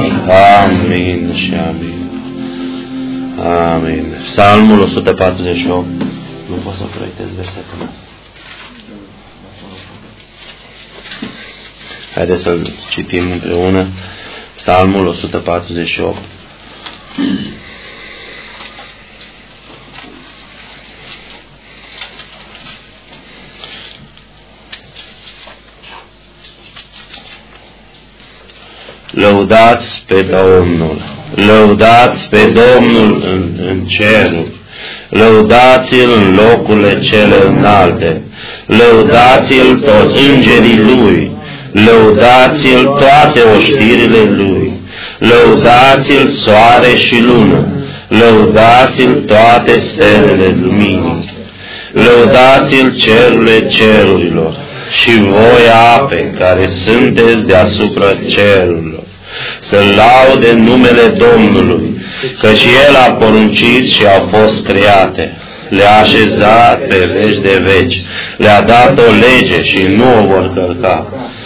Amin și amin. Amin. Psalmul 148. Nu pot să proiectez versetul. Haideți să-l citim împreună. Psalmul 148. Lăudați pe Domnul, lăudați pe Domnul în ceruri, lăudați-L în locurile cele înalte, lăudați-L toți îngerii Lui, lăudați-L toate oștirile Lui, lăudați-L soare și lună, lăudați-L toate stelele luminii, lăudați-L cerurile cerurilor și voi ape care sunteți deasupra cerurilor. Să laude numele Domnului, căci El a poruncit și au fost create. Le-a așezat pe veci de veci, le-a dat o lege și nu o vor călca.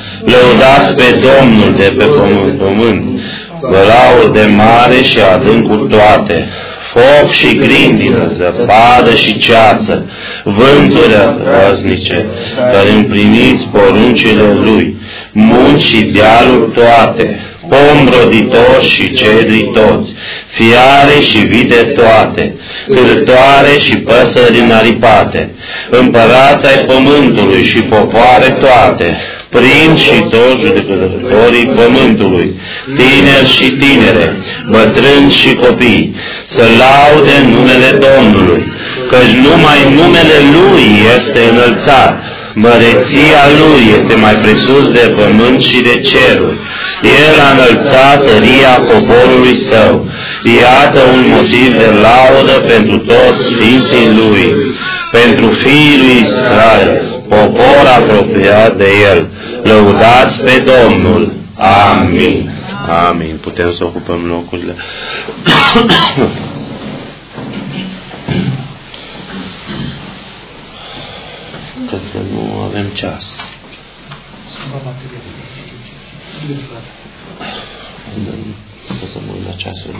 Lăudați pe Domnul de pe pământ, vă laude mare și adâncuri toate, foc și grindină, zăpadă și ceață, vânturi răznice, care împliniți poruncile Lui, munți și dealuri toate, pom roditori și cedri toți, fiare și vite toate, cârtoare și păsări înaripate, împărați ai pământului și popoare toate, prinți și toți judecătorii pământului, tineri și tinere, bătrâni și copii, să laude numele Domnului, căci numai numele Lui este înălțat, măreția Lui este mai presus de pământ și de ceruri. El a înălțat tăria poporului Său. Iată un motiv de laudă pentru toți sfinții Lui, pentru fiii lui Israel, popor apropiat de El. Lăudați pe Domnul. Amin. Amin. Putem să ocupăm locurile. Cred că nu avem ceas. Să mă uit la ceasul.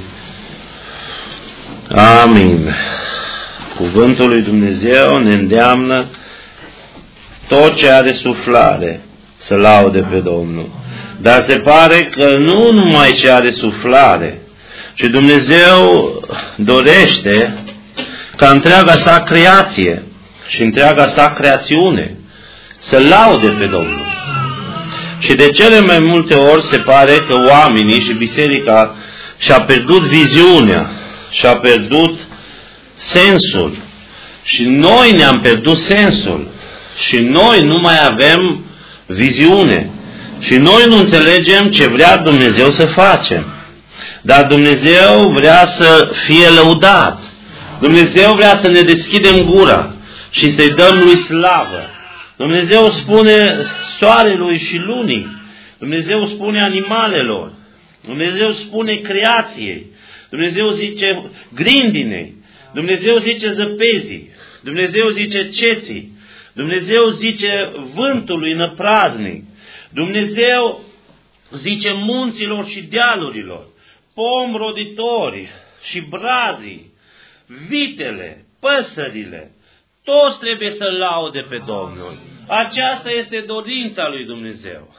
Amin. Cuvântul lui Dumnezeu ne îndeamnă tot ce are suflare să laude pe Domnul. Dar se pare că nu numai ce are suflare, ci Dumnezeu dorește ca întreaga sa creație și întreaga sa creațiune să laude pe Domnul. Și de cele mai multe ori se pare că oamenii și biserica și-a pierdut viziunea, și-a pierdut sensul. Și noi ne-am pierdut sensul. Și noi nu mai avem viziune. Și noi nu înțelegem ce vrea Dumnezeu să facem. Dar Dumnezeu vrea să fie lăudat. Dumnezeu vrea să ne deschidem gura și să-i dăm lui slavă. Dumnezeu spune soarelui și lunii. Dumnezeu spune animalelor. Dumnezeu spune creației. Dumnezeu zice grindinei. Dumnezeu zice zăpezii. Dumnezeu zice ceții. Dumnezeu zice vântului năpraznic. Dumnezeu zice munților și dealurilor, pom roditori și brazii, vitele, păsările. Toți trebuie să laude pe Domnul. Aceasta este dorința lui Dumnezeu.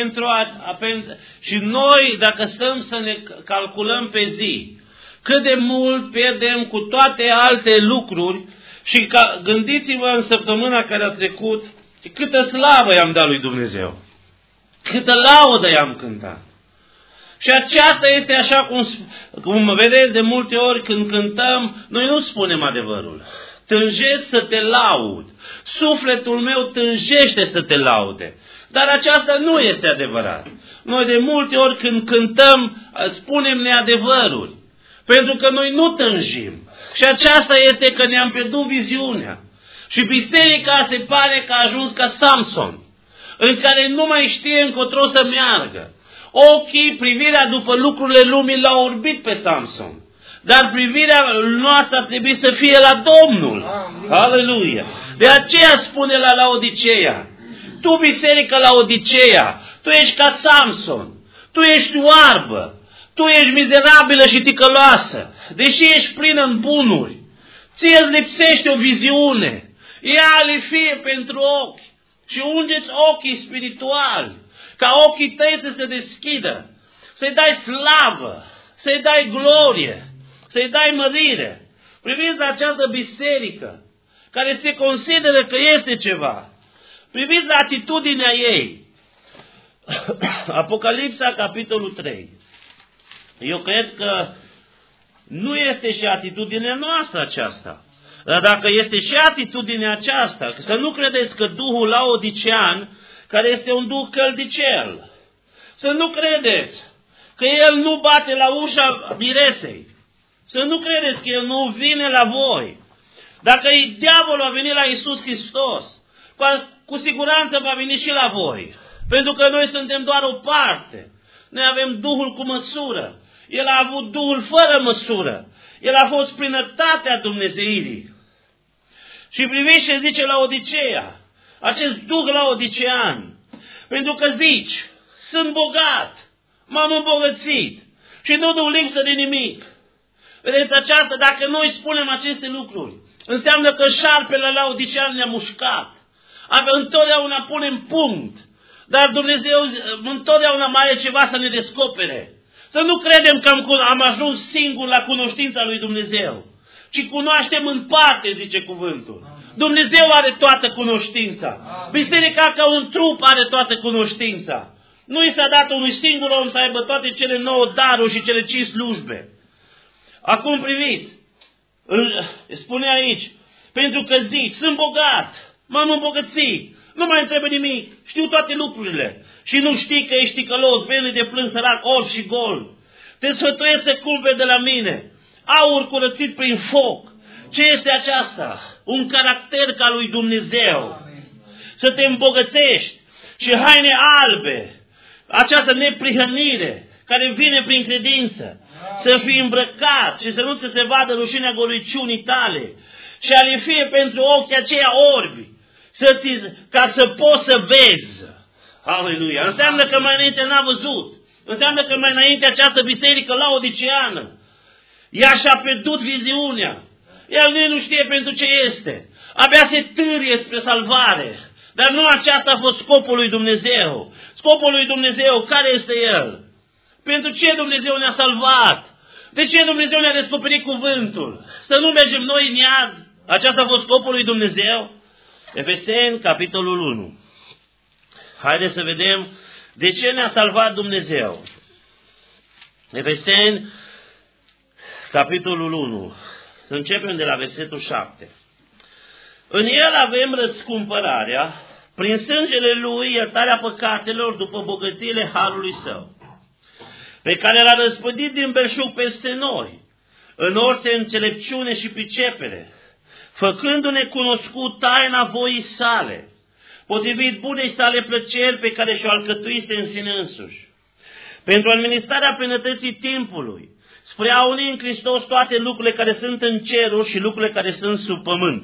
Și noi, dacă stăm să ne calculăm pe zi, cât de mult pierdem cu toate alte lucruri, și gândiți-vă în săptămâna care a trecut, câtă slavă i-am dat lui Dumnezeu. Câtă laudă i-am cântat. Și aceasta este așa cum vedeți de multe ori când cântăm, noi nu spunem adevărul. Tânjesc să te laud. Sufletul meu tânjește să te laude. Dar aceasta nu este adevărat. Noi de multe ori când cântăm, spunem neadevăruri. Pentru că noi nu tânjim. Și aceasta este că ne-am pierdut viziunea. Și biserica se pare că a ajuns ca Samson, în care nu mai știe încotro să meargă. Ochii, privirea după lucrurile lumii l-au orbit pe Samson. Dar privirea noastră ar trebui să fie la Domnul. Aleluia! De aceea spune la Laodiceea, tu, biserică Laodiceea, tu ești ca Samson. Tu ești oarbă, tu ești mizerabilă și ticăloasă, deși ești plină în bunuri. Ție îți lipsește o viziune. Ia-le fie pentru ochi și ungeți ochii spirituali, ca ochii tăi să se deschidă, să-i dai slavă, să-i dai glorie, să-i dai mărire. Priviți la această biserică, care se consideră că este ceva. Priviți la atitudinea ei. Apocalipsa, capitolul 3. Eu cred că nu este și atitudinea noastră aceasta. Dar dacă este și atitudinea aceasta, să nu credeți că Duhul laodicean, care este un duh căldicel, să nu credeți că el nu bate la ușa miresei, să nu credeți că el nu vine la voi. Dacă diavolul a venit la Iisus Hristos, cu siguranță va veni și la voi, pentru că noi suntem doar o parte. Noi avem Duhul cu măsură. El a avut Duhul fără măsură. El a fost plinătatea Dumnezeirii. Și priviți ce zice Laodiceea, acest duh laodicean, pentru că zici, sunt bogat, m-am îmbogățit și nu duc lipsă de nimic. Vedeți aceasta, dacă noi spunem aceste lucruri, înseamnă că șarpele laodicean ne-a mușcat. Întotdeauna punem punct, dar Dumnezeu întotdeauna mai are ceva să ne descopere. Să nu credem că am ajuns singur la cunoștința lui Dumnezeu, ci cunoaștem în parte, zice cuvântul. Dumnezeu are toată cunoștința. Biserica ca un trup are toată cunoștința. Nu i s-a dat unui singur om să aibă toate cele 9 daruri și cele 5 slujbe. Acum priviți, spune aici, pentru că zici, sunt bogat, m-am îmbogățit, nu mai întrebe nimic, știu toate lucrurile și nu știi că ești ticălos, veni de plâns, sărac, orb și gol. Te sfătuiesc să cumperi de la mine aur curățit prin foc. Ce este aceasta? Un caracter ca lui Dumnezeu. Să te îmbogățești și haine albe, această neprihănire care vine prin credință. Să fii îmbrăcat și să nu ți se vadă rușinea goliciunii tale și a le fie pentru ochii aceia orbi, ca să poți să vezi. Aleluia! Înseamnă că mai înainte n-a văzut. Înseamnă că mai înainte această biserică laodiceană, ea și-a pierdut viziunea. El nu știe pentru ce este. Abia se târie spre salvare. Dar nu aceasta a fost scopul lui Dumnezeu. Scopul lui Dumnezeu, care este El? Pentru ce Dumnezeu ne-a salvat? De ce Dumnezeu ne-a descoperit cuvântul? Să nu mergem noi în iad. Aceasta a fost scopul lui Dumnezeu. Efeseni, capitolul 1. Haideți să vedem de ce ne-a salvat Dumnezeu. Efeseni, capitolul 1. Să începem de la versetul 7. În el avem răscumpărarea, prin sângele lui iertarea păcatelor după bogățiile harului său, pe care l-a răspândit din belșug peste noi, în orice înțelepciune și pricepere, făcându-ne cunoscut taina voii sale, potrivit bunei sale plăceri pe care și-o alcătuise în sine însuși, pentru administrarea plinătății timpului, spre a uni în Hristos toate lucrurile care sunt în ceruri și lucrurile care sunt sub pământ.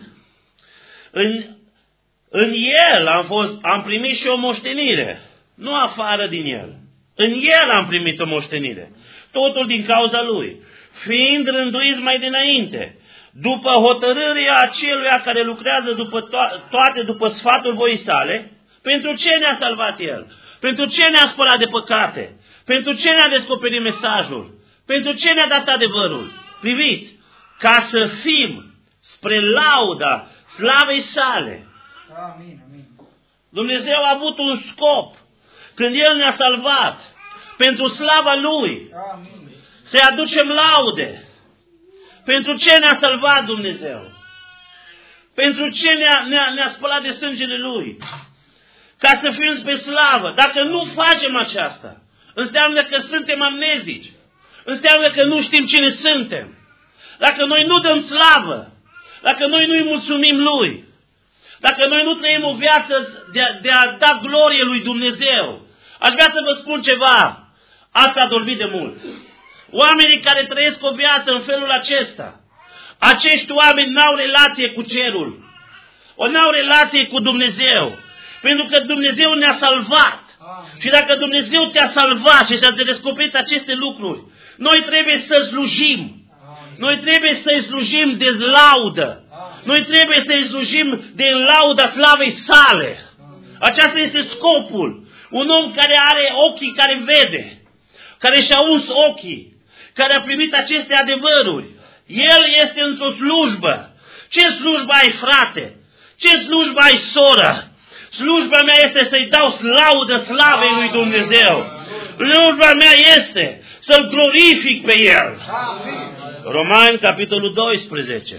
În El am primit și o moștenire, nu afară din El. În El am primit o moștenire, totul din cauza Lui, fiind rânduiți mai dinainte, după hotărârea aceluia care lucrează toate după sfatul voii sale. Pentru ce ne-a salvat El? Pentru ce ne-a spălat de păcate? Pentru ce ne-a descoperit mesajul? Pentru ce ne-a dat adevărul? Priviți, ca să fim spre lauda slavei sale. Amin, amin. Dumnezeu a avut un scop când El ne-a salvat, pentru slava Lui. Amin. Să-i aducem laude. Pentru ce ne-a salvat Dumnezeu? Pentru ce ne-a spălat de sângele Lui? Ca să fim spre slavă. Dacă nu facem aceasta, înseamnă că suntem amnezici. Înseamnă că nu știm cine suntem. Dacă noi nu dăm slavă, dacă noi nu-i mulțumim Lui, dacă noi nu trăim o viață de a da glorie lui Dumnezeu, aș vrea să vă spun ceva. Ați adormit de mult. Oamenii care trăiesc o viață în felul acesta, acești oameni n-au relație cu cerul. N-au relație cu Dumnezeu. Pentru că Dumnezeu ne-a salvat. Și dacă Dumnezeu te-a salvat și ți-a descoperit aceste lucruri, noi trebuie să slujim. Noi trebuie să-i slujim de laudă. Noi trebuie să-i slujim de lauda slavei sale. Aceasta este scopul. Un om care are ochii care vede, care și-a uns ochii, care a primit aceste adevăruri, el este într-o slujbă. Ce slujbă ai, frate? Ce slujbă ai, soră? Slujba mea este să-i dau laudă slavei lui Dumnezeu. Slujba mea este să-L glorific pe El. Romani, capitolul 12.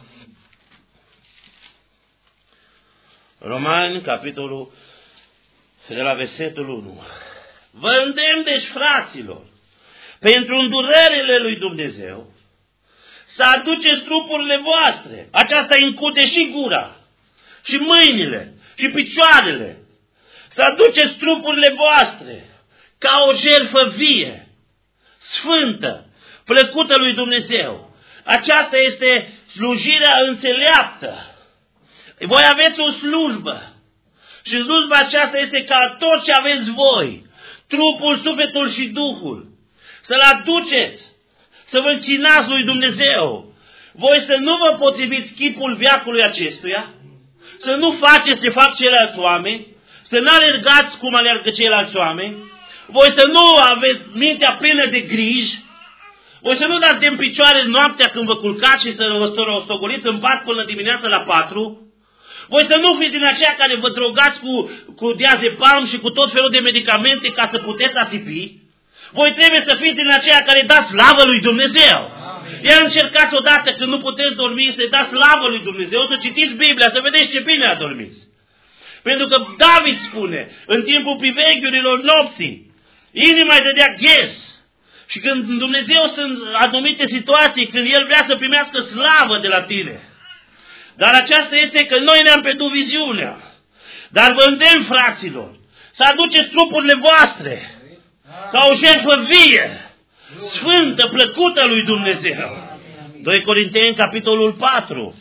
Romani, capitolul de la versetul 1. Vă îndemn deci, fraților, pentru îndurările lui Dumnezeu, să aduceți trupurile voastre. Aceasta include și gura, și mâinile, și picioarele. Să aduceți trupurile voastre ca o jertfă vie, sfântă, plăcută lui Dumnezeu. Aceasta este slujirea înțeleaptă. Voi aveți o slujbă. Și slujba aceasta este ca tot ce aveți voi, trupul, sufletul și duhul, să-l aduceți, să vă închinați lui Dumnezeu. Voi să nu vă potriviți chipul veacului acestuia, să nu faceți ce fac ceilalți oameni, să nu alergați cum alergă ceilalți oameni, voi să nu aveți mintea plină de griji, voi să nu dați de în picioare noaptea când vă culcați și să vă rostogoliți în pat până dimineața la 4, voi să nu fiți din aceia care vă drogați cu diazepam și cu tot felul de medicamente ca să puteți atipi. Voi trebuie să fiți din aceia care dați slavă lui Dumnezeu. Iar încercați odată când nu puteți dormi să dați slavă lui Dumnezeu, să citiți Biblia, să vedeți ce bine adormiți. Pentru că David spune, în timpul priveghiurilor nopții, inima îi dădea ghes. Și când Dumnezeu sunt anumite situații, când El vrea să primească slavă de la tine. Dar aceasta este că noi ne-am pierdut viziunea. Dar vă îndemn, fraților, să aduceți trupurile voastre ca o jertfă vie, sfântă, plăcută lui Dumnezeu. 2 Corinteni, capitolul 4.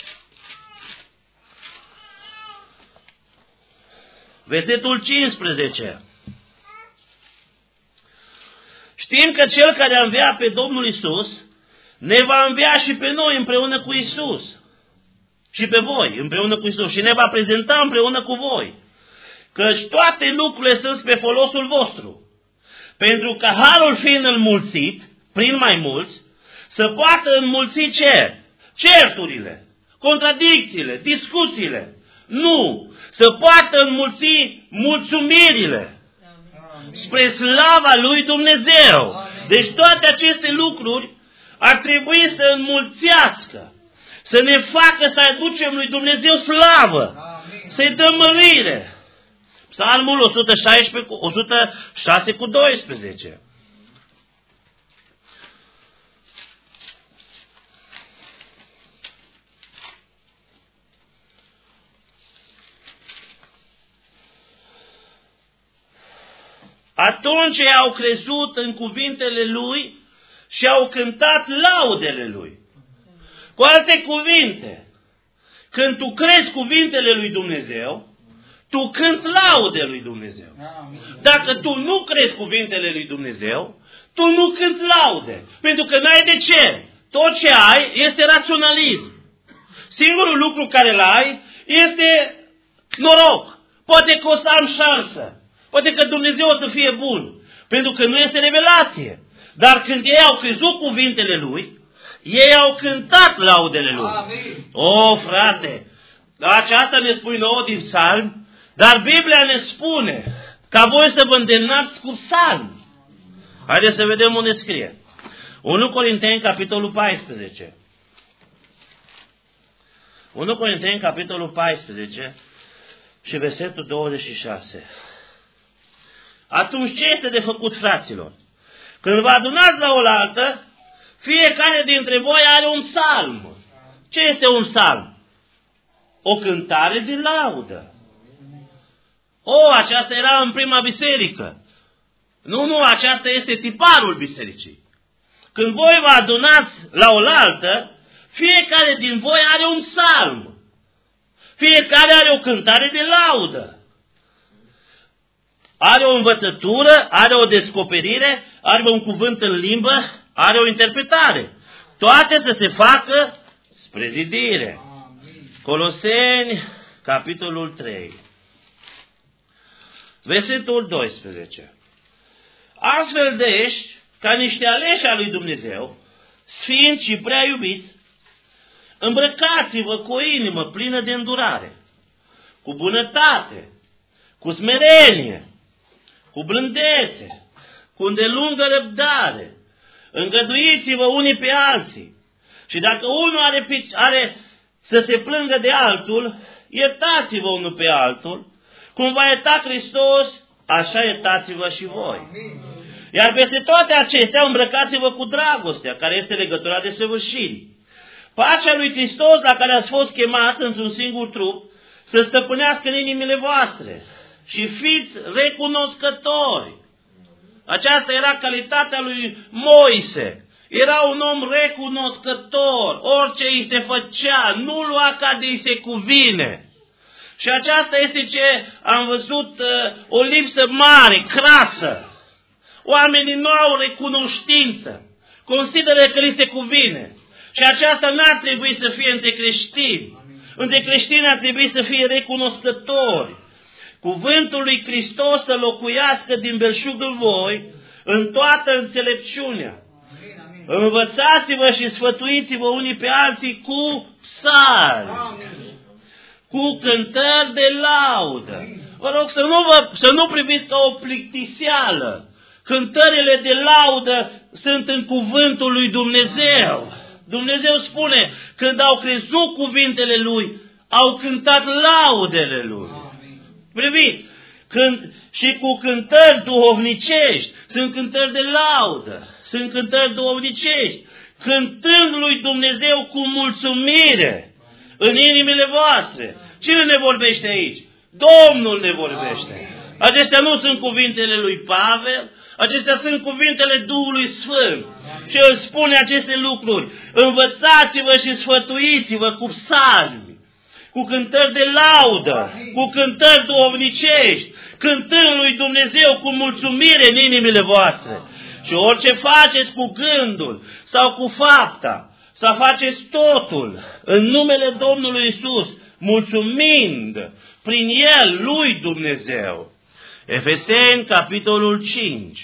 Versetul 15. Știm că Cel care a înviat pe Domnul Iisus ne va învia și pe noi împreună cu Iisus. Și pe voi împreună cu Iisus. Și ne va prezenta împreună cu voi. Căci toate lucrurile sunt spre folosul vostru. Pentru că harul fiind înmulțit, prin mai mulți, să poată înmulți certurile, contradicțiile, discuțiile. Nu, să poată înmulți mulțumirile spre slava lui Dumnezeu. Deci toate aceste lucruri ar trebui să înmulțească, să ne facă să aducem lui Dumnezeu slavă, să-i dăm mărire. Psalmul 106 cu 12. Atunci au crezut în cuvintele Lui și au cântat laudele Lui. Cu alte cuvinte, când tu crezi cuvintele lui Dumnezeu, tu cânti laude lui Dumnezeu. Dacă tu nu crezi cuvintele lui Dumnezeu, tu nu cânti laude. Pentru că n-ai de ce. Tot ce ai este raționalism. Singurul lucru care îl ai este noroc. Poate că o să am șansă. Poate că Dumnezeu o să fie bun. Pentru că nu este revelație. Dar când ei au crezut cuvintele Lui, ei au cântat laudele Lui. O, frate, aceasta ne spune nouă din psalm, dar Biblia ne spune ca voi să vă îndemnați cu psalm. Haideți să vedem unde scrie. 1 Corinteni, capitolul 14. 1 Corinteni, capitolul 14 și versetul 26. Atunci ce este de făcut, fraților? Când vă adunați la oaltă, fiecare dintre voi are un psalm. Ce este un psalm? O cântare de laudă. Aceasta era în prima biserică. Nu, aceasta este tiparul bisericii. Când voi vă adunați la oaltă, fiecare din voi are un psalm. Fiecare are o cântare de laudă. are o învățătură, are o descoperire, are un cuvânt în limbă, are o interpretare. Toate să se facă spre zidire. Coloseni, capitolul 3, versetul 12. Astfel deci, ca niște aleși al lui Dumnezeu, sfinți și prea iubiți, îmbrăcați-vă cu o inimă plină de îndurare, cu bunătate, cu smerenie, cu blândețe, cu îndelungă răbdare, îngăduiți-vă unii pe alții. Și dacă unul are să se plângă de altul, iertați-vă unul pe altul, cum va ierta Hristos, așa iertați-vă și voi. Iar peste toate acestea îmbrăcați-vă cu dragostea, care este legătura de săvârșire. Pacea lui Hristos, la care ați fost chemați într-un singur trup, să stăpânească în inimile voastre și fiți recunoscători. Aceasta era calitatea lui Moise. Era un om recunoscător. Orice îi se făcea, nu lua ca de îi se cuvine. Și aceasta este ce am văzut, o lipsă mare, crasă. Oamenii nu au recunoștință. Consideră că li se cuvine. Și aceasta n-ar trebui să fie între creștini. Între creștini ar trebui să fie recunoscători. Cuvântul lui Hristos să locuiască din belșug în voi, în toată înțelepciunea. Învățați-vă și sfătuiți-vă unii pe alții cu psalmi, cu cântări de laudă. Vă rog să nu priviți ca o plictiseală. Cântările de laudă sunt în cuvântul lui Dumnezeu. Dumnezeu spune, când au crezut cuvintele Lui, au cântat laudele Lui. Priviți, și cu cântări duhovnicești, sunt cântări de laudă, sunt cântări duhovnicești, cântând lui Dumnezeu cu mulțumire în inimile voastre. Cine ne vorbește aici? Domnul ne vorbește. Acestea nu sunt cuvintele lui Pavel, acestea sunt cuvintele Duhului Sfânt. Și El spune aceste lucruri. Învățați-vă și sfătuiți-vă cu psalmi, cu cântări de laudă, cu cântări duhovnicești, cântând lui Dumnezeu cu mulțumire în inimile voastre. Și orice faceți cu gândul sau cu fapta, să faceți totul în numele Domnului Iisus, mulțumind prin El lui Dumnezeu. Efeseni, capitolul 5,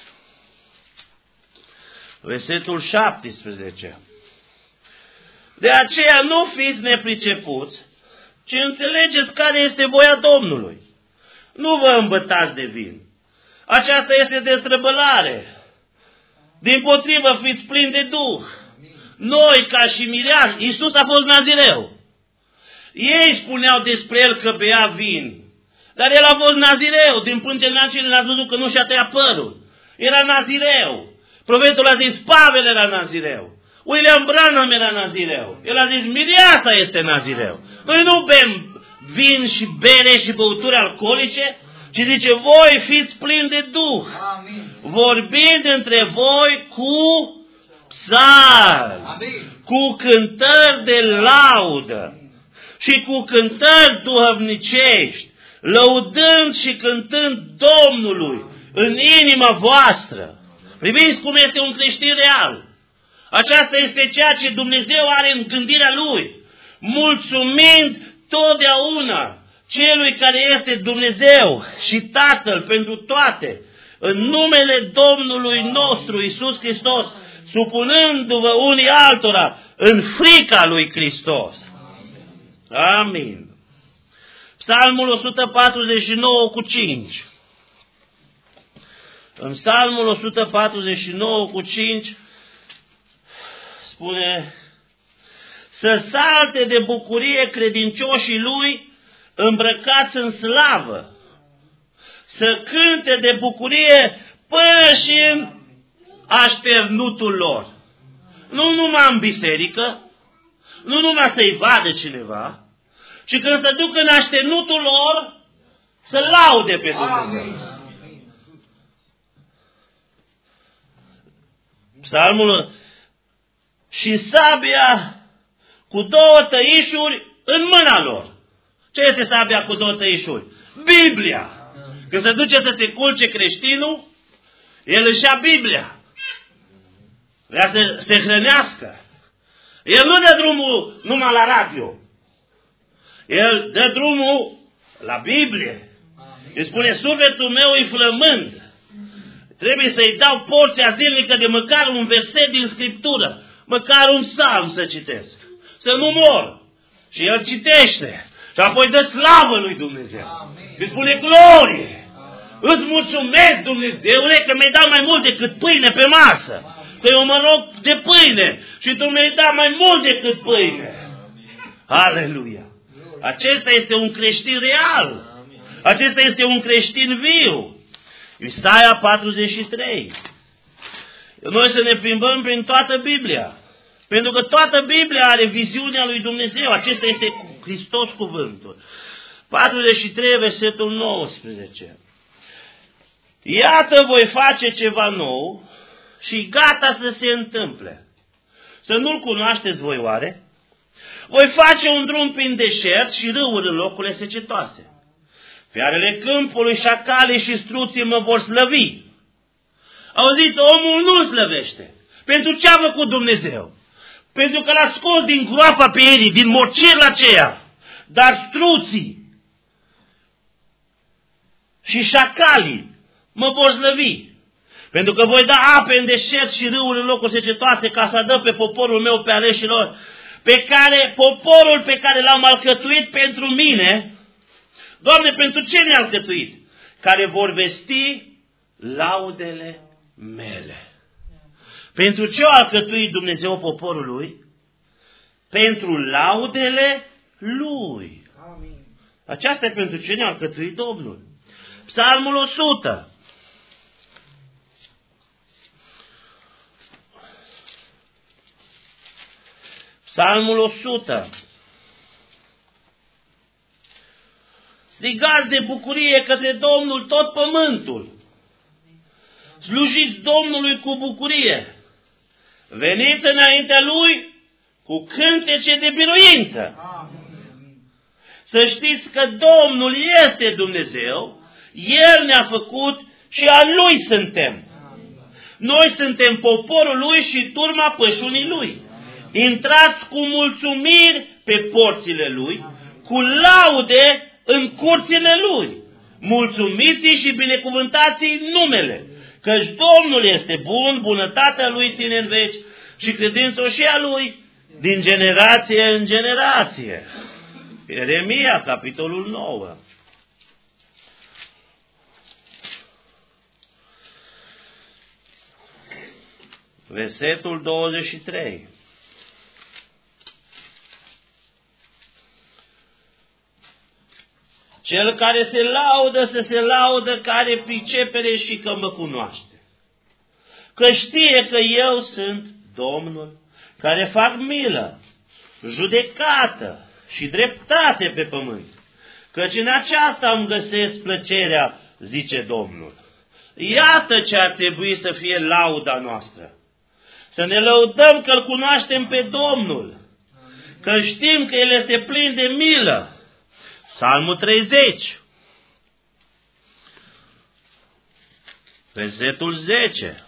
versetul 17. De aceea nu fiți nepricepuți, ci înțelegeți care este voia Domnului. Nu vă îmbătați de vin. Aceasta este destrăbălare. Dimpotrivă, fiți plini de Duh. Noi, ca și mireasă, Iisus a fost nazireu. Ei spuneau despre El că bea vin. Dar El a fost nazireu. Din până ce n-a văzut că nu și-a tăiat părul. Era nazireu. Profetul a zis, Pavel era nazireu. William Branham era nazireu. El a zis, mireasa este nazireu. Noi nu bem vin și bere și băuturi alcoolice, ci zice, voi fiți plini de Duh. Amin. Vorbind între voi cu psalmi, cu cântări de laudă și cu cântări duhovnicești, lăudând și cântând Domnului în inima voastră. Priviți cum este un creștin real. Aceasta este ceea ce Dumnezeu are în gândirea Lui, mulțumind totdeauna Celui care este Dumnezeu și Tatăl pentru toate, în numele Domnului nostru Iisus Hristos, supunându-vă unii altora în frica lui Hristos. Amin. Psalmul 149 cu 5. În Psalmul 149 cu 5 spune: să salte de bucurie credincioșii Lui îmbrăcați în slavă, să cânte de bucurie până și în așternutul lor. Nu numai în biserică, nu numai să-i vadă cineva, ci când se duc în așternutul lor, să laude pe Dumnezeu. Psalmul: și sabia cu două tăișuri în mâna lor. Ce este sabia cu două tăișuri? Biblia, Când se duce să se culce creștinul, el își ia Biblia. Vrea să se hrănească. El nu dă drumul numai la radio. El dă drumul la Biblie. Îi spune, sufletul meu e flămând. Trebuie să-i dau porția zilnică de măcar un verset din Scriptură. Măcar un psalm să citesc. Să nu mor. Și el citește. Și apoi dă slavă lui Dumnezeu. Îi spune glorie. Îți mulțumesc, Dumnezeule, că mi-ai dat mai mult decât pâine pe masă. Că eu mă rog de pâine și tu mi-ai dat mai mult decât pâine. Aleluia! Acesta este un creștin real. Acesta este un creștin viu. Isaia 43. Noi să ne plimbăm prin toată Biblia. Pentru că toată Biblia are viziunea lui Dumnezeu. Acesta este Hristos cuvântul. 43, versetul 19. Iată, voi face ceva nou și gata să se întâmple. Să nu-l cunoașteți voi oare? Voi face un drum prin deșert și râuri în locurile secetoase. Fiarele câmpului, șacalii și struții mă vor slăvi. Auziți, omul nu slăvește. Pentru ce a făcut Dumnezeu? Pentru că l-a scos din groapa pe ei, din morcirul aceea. Dar struții și șacalii mă vor slăvi. Pentru că voi da ape în deșert și râuri în locuri secetoase ca să dă pe poporul meu, pe aleșilor, poporul pe care l-am alcătuit pentru mine. Doamne, pentru ce ne-a alcătuit? Care vor vesti laudele mele. Pentru ce a alcătuit Dumnezeu poporul lui? Pentru laudele lui. Aceasta e pentru ce ne-a alcătuit Domnul. Psalmul 100. Psalmul 100. Strigați de bucurie către Domnul tot pământul. Slujiți Domnului cu bucurie. Veniți înaintea Lui cu cântece de biruință. Să știți că Domnul este Dumnezeu, El ne-a făcut și a Lui suntem. Noi suntem poporul Lui și turma pășunii Lui. Intrați cu mulțumiri pe porțile Lui, cu laude în curțile Lui. Mulțumiți-i și binecuvântați-i numele, căci Domnul este bun, bunătatea Lui ține în veci și credincioșia Lui din generație în generație. Ieremia, capitolul 9. Versetul 23. Cel care se laudă, să se laudă, care pricepere și că mă cunoaște. Că știe că eu sunt Domnul, care fac milă, judecată și dreptate pe pământ. Căci în aceasta îmi găsesc plăcerea, zice Domnul. Iată ce ar trebui să fie lauda noastră. Să ne lăudăm că îl cunoaștem pe Domnul, că știm că El este plin de milă. Psalmul 30, versetul 10.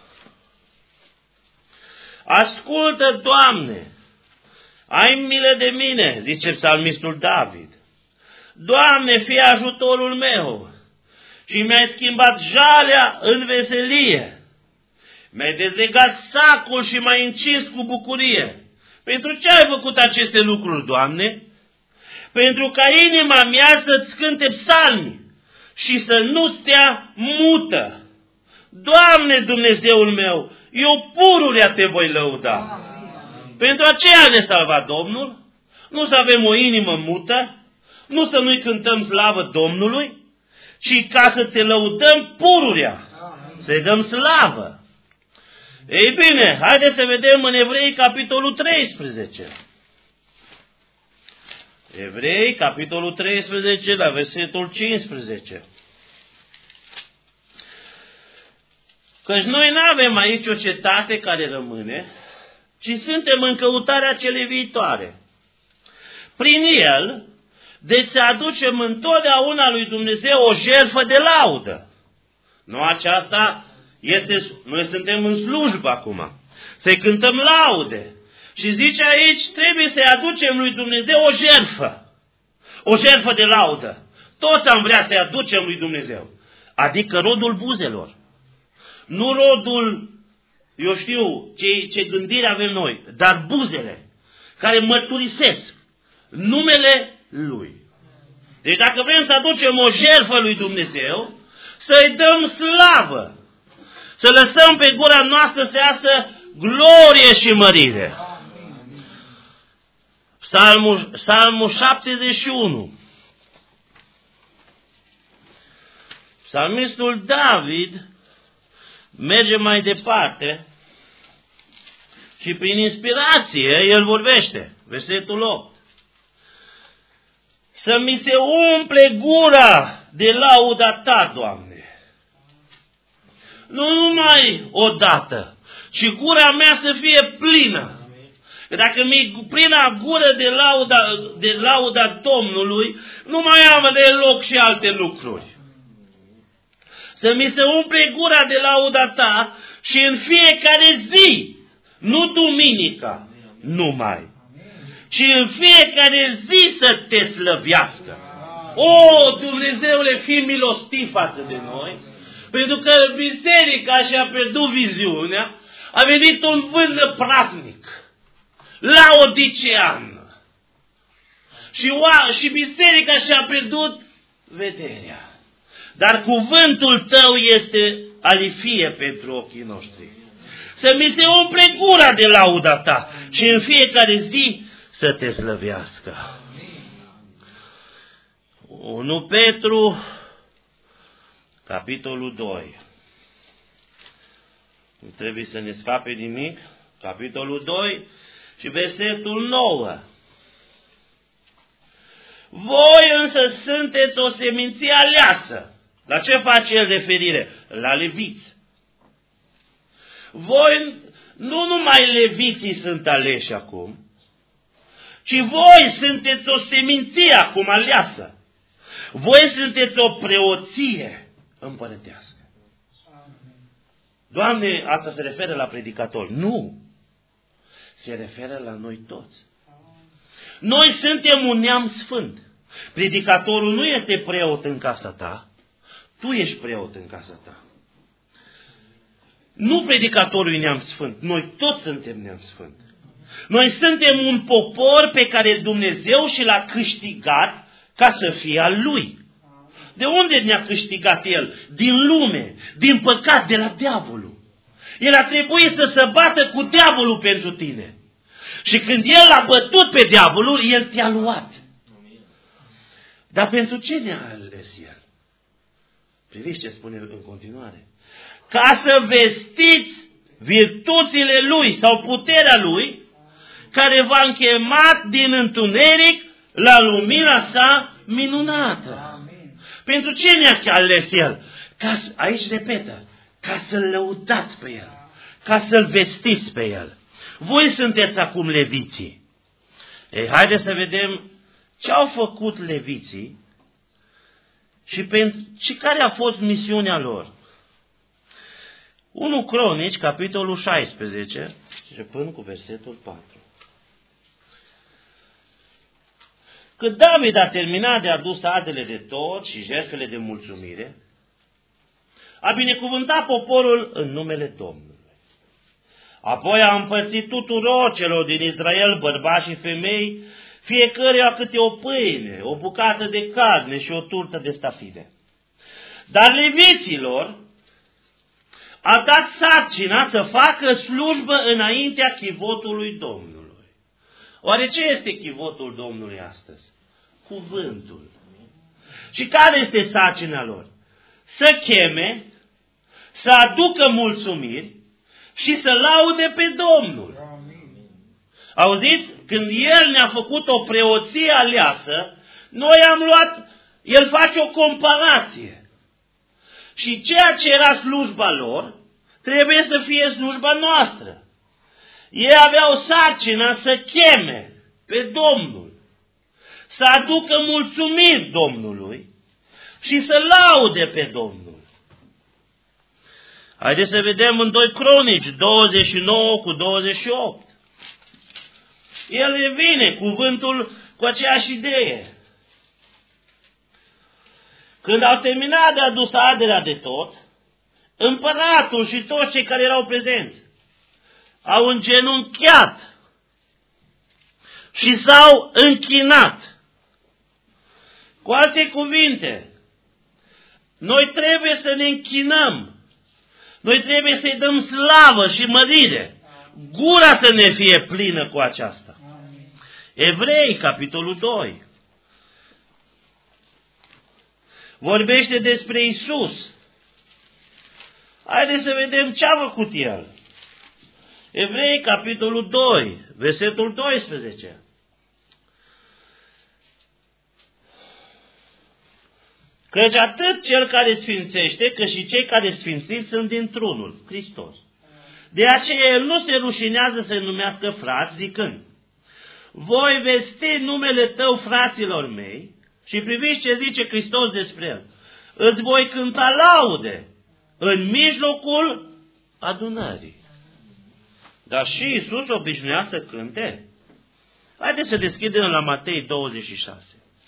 Ascultă, Doamne, ai milă de mine, zice psalmistul David. Doamne, fie ajutorul meu și mi-ai schimbat jalea în veselie. Mi-ai dezlegat sacul și m-ai încins cu bucurie. Pentru ce ai făcut aceste lucruri, Doamne? Pentru ca inima mea să-ți cânte psalmi și să nu stea mută. Doamne, Dumnezeul meu, eu pururea te voi lăuda. Pentru aceea ne salva Domnul, nu să avem o inimă mută, nu să nu-i cântăm slavă Domnului, ci ca să te lăudăm pururea, să-i dăm slavă. Ei bine, haideți să vedem în Evrei, capitolul 13. Evrei, capitolul 13, la versetul 15. Căci noi nu avem aici o cetate care rămâne, ci suntem în căutarea celei viitoare. Prin El Deci să aducem întotdeauna lui Dumnezeu o jertfă de laudă. Nu aceasta este, noi suntem în slujbă acum. Să-i cântăm laude. Și zice aici, trebuie să-i aducem lui Dumnezeu o jertfă. O jertfă de laudă. Toți am vrea să-i aducem lui Dumnezeu. Adică rodul buzelor. Nu rodul, eu știu, ce gândire avem noi, dar buzele care mărturisesc numele Lui. Deci dacă vrem să aducem o jertfă lui Dumnezeu, să-i dăm slavă. Să lăsăm pe gura noastră să iasă glorie și mărire. Psalmul 71. Psalmistul David merge mai departe și prin inspirație el vorbește. Versetul 8. Să mi se umple gura de lauda ta, Doamne. Nu numai odată, ci gura mea să fie plină. Că dacă mi-e plină gură de lauda Domnului, nu mai am de loc și alte lucruri. Să mi se umple gura de lauda ta și în fiecare zi, nu duminica numai, ci în fiecare zi să te slăvească. O, Dumnezeule, fii milostiv față de noi, pentru că biserica și-a pierdut viziunea, a venit un vânt praznic, laodicean. Și biserica și-a pierdut vederea. Dar cuvântul tău este alifie pentru ochii noștri. Să mi se umple gura de lauda ta și în fiecare zi să te slăvească. 1 Petru, capitolul 2. Nu trebuie să ne scape nimic. Capitolul 2 și versetul 9. Voi însă sunteți o seminție aleasă. La ce face el referire? La leviți. Voi, nu numai leviții sunt aleși acum, ci voi sunteți o seminție acum aleasă. Voi sunteți o preoție împărătească. Doamne, asta se referă la predicatori. Nu. Se referă la noi toți. Noi suntem un neam sfânt. Predicatorul nu este preot în casa ta. Tu ești preot în casa ta. Nu predicatorul e neam sfânt. Noi toți suntem neam sfânt. Noi suntem un popor pe care Dumnezeu și l-a câștigat ca să fie al Lui. De unde ne-a câștigat El? Din lume, din păcat, de la diavolul. El a trebuit să se bată cu diavolul pentru tine. Și când El l-a bătut pe diavolul, El te-a luat. Dar pentru ce ne-a ales El? Priviți ce spune în continuare. Ca să vestiți virtuțile Lui sau puterea Lui, care v-a închemat din întuneric la lumina sa minunată. Amin. Pentru ce ne-a ales El? Aici repetă, ca să-L lăudați pe El, ca să-L vestiți pe El. Voi sunteți acum leviții. Ei, haideți să vedem ce au făcut leviții și care a fost misiunea lor. 1 Cronici, capitolul 16, începând cu versetul 4. Când David a terminat de adus adele de tot și jertfele de mulțumire, a binecuvântat poporul în numele Domnului. Apoi a împărțit tuturor celor din Israel, bărbați și femei, fiecăruia câte o pâine, o bucată de carne și o turtă de stafide. Dar leviților a dat sarcina să facă slujbă înaintea chivotului Domnului. Oare ce este chivotul Domnului astăzi? Cuvântul. Și care este sarcina lor? Să cheme, să aducă mulțumiri și să laude pe Domnul. Auziți? Când El ne-a făcut o preoție aleasă, noi am luat, El face o comparație. Și ceea ce era slujba lor, trebuie să fie slujba noastră. Ei aveau sarcina să cheme pe Domnul, să aducă mulțumiri Domnului și să laude pe Domnul. Haideți să vedem în 2 Cronici 29:28. El revine cuvântul cu aceeași idee. Când au terminat de adus arderea de tot, împăratul și toți cei care erau prezenți au îngenunchiat și s-au închinat. Cu alte cuvinte, noi trebuie să ne închinăm. Noi trebuie să-i dăm slavă și mărire. Gura să ne fie plină cu aceasta. Evrei, capitolul 2. Vorbește despre Isus. Haideți să vedem ce a făcut El. Evrei, capitolul 2, versetul 12. Căci atât Cel care sfințește, cât și cei care sfințiți sunt dintr-unul, Hristos. De aceea El nu se rușinează să-i numească frați, zicând: voi vesti numele Tău, fraților mei, și priviți ce zice Hristos despre El. Îți voi cânta laude în mijlocul adunării. Dar și Iisus obișnuia să cânte. Haideți să deschidem la Matei 26.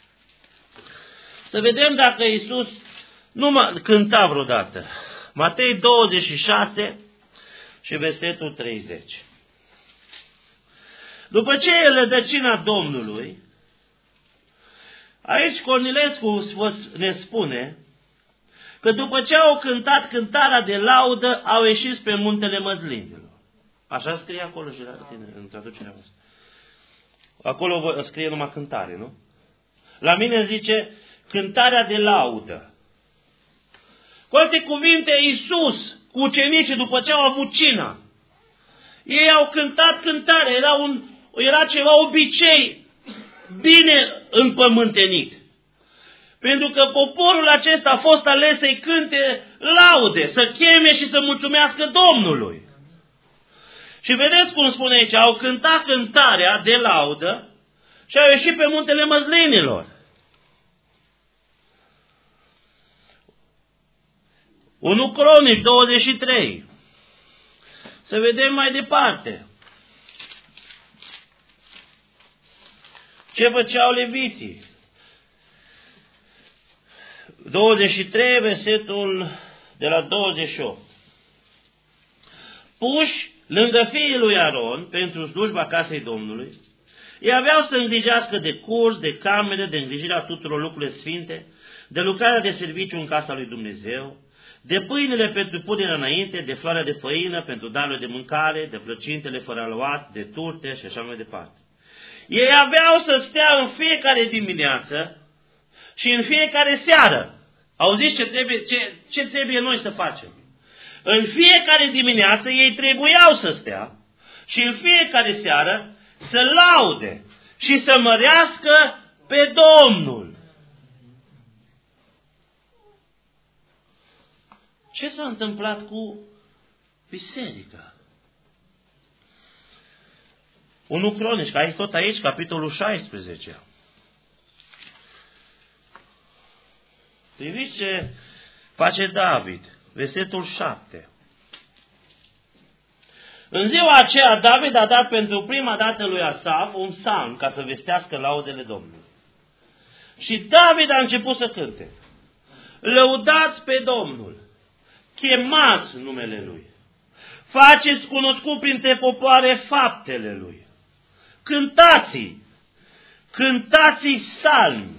Să vedem dacă Iisus nu cânta vreodată. Matei 26 și versetul 30. După ce e rădăcina Domnului, aici Cornilescu ne spune că după ce au cântat cântarea de laudă, au ieșit pe muntele Măslinilor. Așa scrie acolo și la tine, în traducerea voastră. Acolo scrie numai cântare, nu? La mine zice cântarea de laudă. Cu alte cuvinte, Iisus cu ucenicii, după ce au avut cina, ei au cântat cântare, era ceva obicei bine împământenit. Pentru că poporul acesta a fost ales să-i cânte laude, să cheme și să mulțumească Domnului. Și vedeți cum spune aici, au cântat cântarea de laudă și au ieșit pe muntele Măslinilor. 1 Cronici 23. Să vedem mai departe. Ce făceau leviții? 23, versetul de la 28. Puși lângă fiii lui Aron pentru slujba casei Domnului, ei aveau să îngrijească de curs, de camere, de îngrijirea tuturor lucrurile sfinte, de lucrarea de serviciu în casa lui Dumnezeu, de pâinele pentru punerea înainte, de floarea de făină pentru darurile de mâncare, de plăcintele fără aluat, de turte și așa mai departe. Ei aveau să stea în fiecare dimineață și în fiecare seară. Auziți ce trebuie noi să facem? În fiecare dimineață ei trebuiau să stea și în fiecare seară să laude și să mărească pe Domnul. Ce s-a întâmplat cu biserica? 1 Cronici, că tot aici, capitolul 16. Priviți ce face David, versetul 7. În ziua aceea, David a dat pentru prima dată lui Asaf un psalm ca să vestească laudele Domnului. Și David a început să cânte: lăudați pe Domnul, chemați numele Lui, faceți cunoscut printre popoare faptele Lui, cântați psalmi,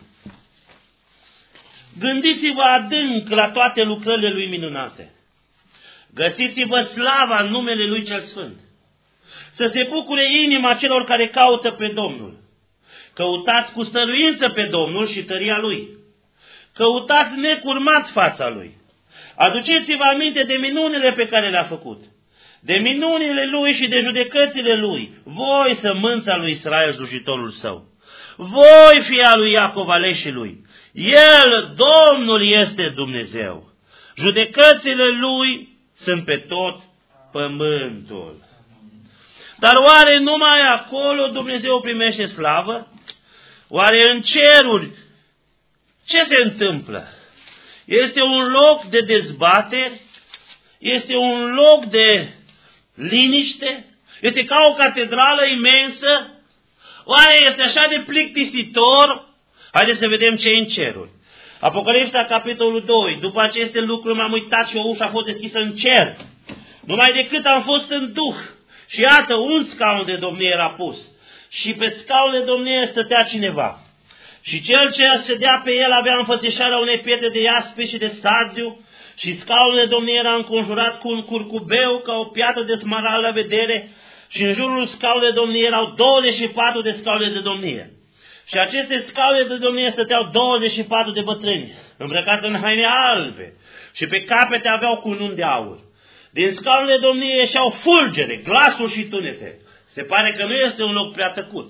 gândiți-vă adânc la toate lucrările Lui minunate, găsiți-vă slava în numele Lui cel Sfânt, să se bucure inima celor care caută pe Domnul, căutați cu stăruință pe Domnul și tăria Lui, căutați necurmat fața Lui, aduceți-vă aminte de minunile pe care le-a făcut, de minunile Lui și de judecățile Lui, voi sămânța lui Israel, slujitorul Său, voi fia lui Iacov aleșii Lui, El, Domnul, este Dumnezeu, judecățile Lui sunt pe tot pământul. Dar oare numai acolo Dumnezeu primește slavă? Oare în ceruri ce se întâmplă? Este un loc de dezbateri? Este un loc de liniște? Este ca o catedrală imensă? Oare este așa de plictisitor? Haideți să vedem ce e în ceruri. Apocalipsa, capitolul 2. După aceste lucruri m-am uitat și o ușă a fost deschisă în cer. Numai decât am fost în duh. Și iată, un scaun de domnie era pus. Și pe scaun de domnie stătea cineva. Și cel ce ședea pe el avea înfățișarea unei pietre de iaspe și de sardiu. Și scaunul de domnie era înconjurat cu un curcubeu ca o piatră de smarald la vedere. Și în jurul scaunului de domnie erau 24 de scaune de domnie. Și aceste scaune de domnie stăteau 24 de bătrâni, îmbrăcați în haine albe, și pe capete aveau cununi de aur. Din scaunele de domnie ieșeau fulgere, glasuri și tunete. Se pare că nu este un loc prea tăcut.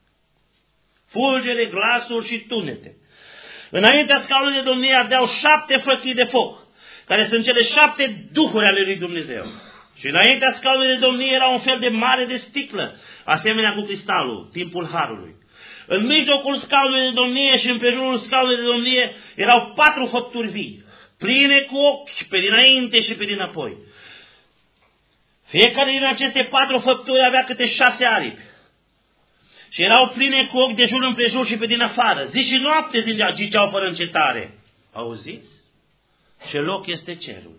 Fulgere, glasuri și tunete. Înaintea scaunului de domnie ardeau 7 făclii de foc, care sunt cele 7 duhuri ale lui Dumnezeu. Și înaintea scaunului de domnie era un fel de mare de sticlă, asemenea cu cristalul, timpul harului. În mijlocul scaunului de domnie și împrejurul scaunului de domnie erau 4 făpturi vii, pline cu ochi pe dinainte și pe dinapoi. Fiecare din aceste 4 făpturi avea câte 6 aripi. Și erau pline cu ochi de jur împrejur și pe din afară. Zi și noapte ziceau fără încetare. Auziți? Ce loc este cerul?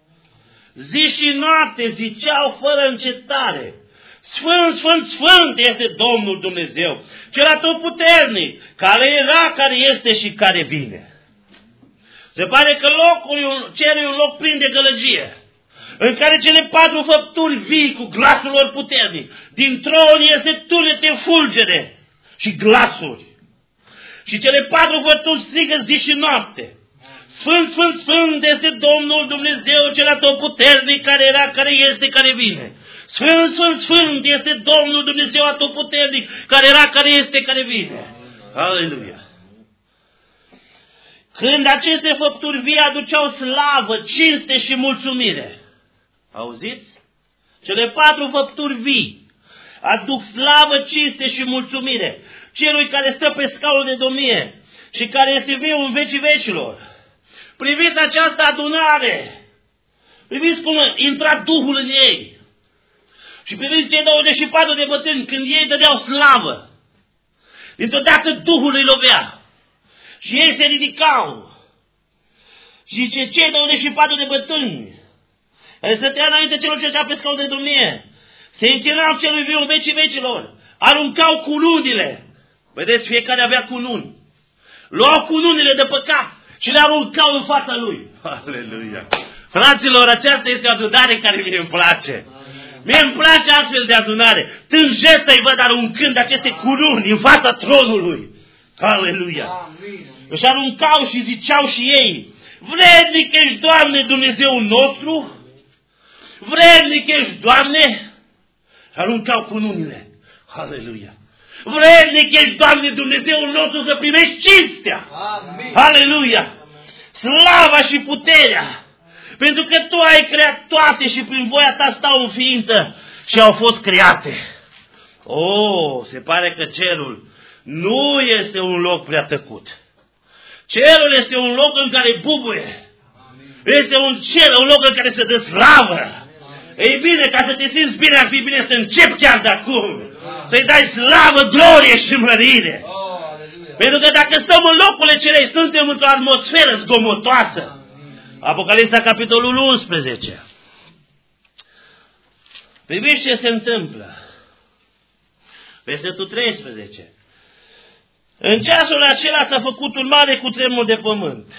Zi și noapte ziceau fără încetare. Sfânt, Sfânt, Sfânt este Domnul Dumnezeu, cel atotputernic, care era, care este și care vine. Se pare că cerul e un loc plin de gălăgie, în care cele 4 făpturi vii cu glasul lor puternic, din tron iese tunete, fulgere și glasuri. Și cele 4 făpturi strigă zi și noapte. Sfânt, Sfânt, Sfânt este Domnul Dumnezeu, cel atotputernic, care era, care este, care vine. Sfânt, Sfânt, Sfânt este Domnul Dumnezeu atotputernic, care era, care este, care vine. Aleluia! Când aceste făpturi vii aduceau slavă, cinste și mulțumire. Auziți? Cele 4 făpturi vii aduc slavă, cinste și mulțumire celui care stă pe scaunul de domnie și care este viu în vecii vecilor. Priviți această adunare. Priviți cum intra Duhul în ei. Și priviți cei 24 de bătrâni când ei dădeau slavă. Dintr-o dată Duhul îi lovea. Și ei se ridicau. Și cei 24 de bătrâni care stătea înainte celor ce se pe scaun de domnie se închinau celui viu în vecii vecilor. Aruncau cununile. Vedeți, fiecare avea cununi. Luau cununile de pe cap și le aruncau în fața lui. Aleluia! Fraților, aceasta este o adunare care mie îmi place. Mie îmi place astfel de adunare. Tânjesc să-i văd aruncând aceste cununi în fața tronului. Aleluia! Își aruncau și ziceau și ei: vrednic ești, Doamne, Dumnezeul nostru? Vrednic ești, Doamne? Și aruncau cununile. Aleluia! Vrednic ești, Doamne, Dumnezeul nostru, să primești cinstea. Amin. Aleluia! Slava și puterea. Pentru că Tu ai creat toate și prin voia Ta stau în ființă și au fost create. Oh, se pare că cerul nu este un loc prea tăcut. Cerul este un loc în care bubuie. Este un loc în care se dă slavă. Ei bine, ca să te simți bine, ar fi bine să începi chiar de acum. Să-i dai slavă, glorie și mărire. Pentru că dacă stăm în locurile celei, suntem într-o atmosferă zgomotoasă. Apocalipsa, capitolul 11. Priviți ce se întâmplă. Versetul 13. În ceasul acela s-a făcut un mare cutremur de pământ.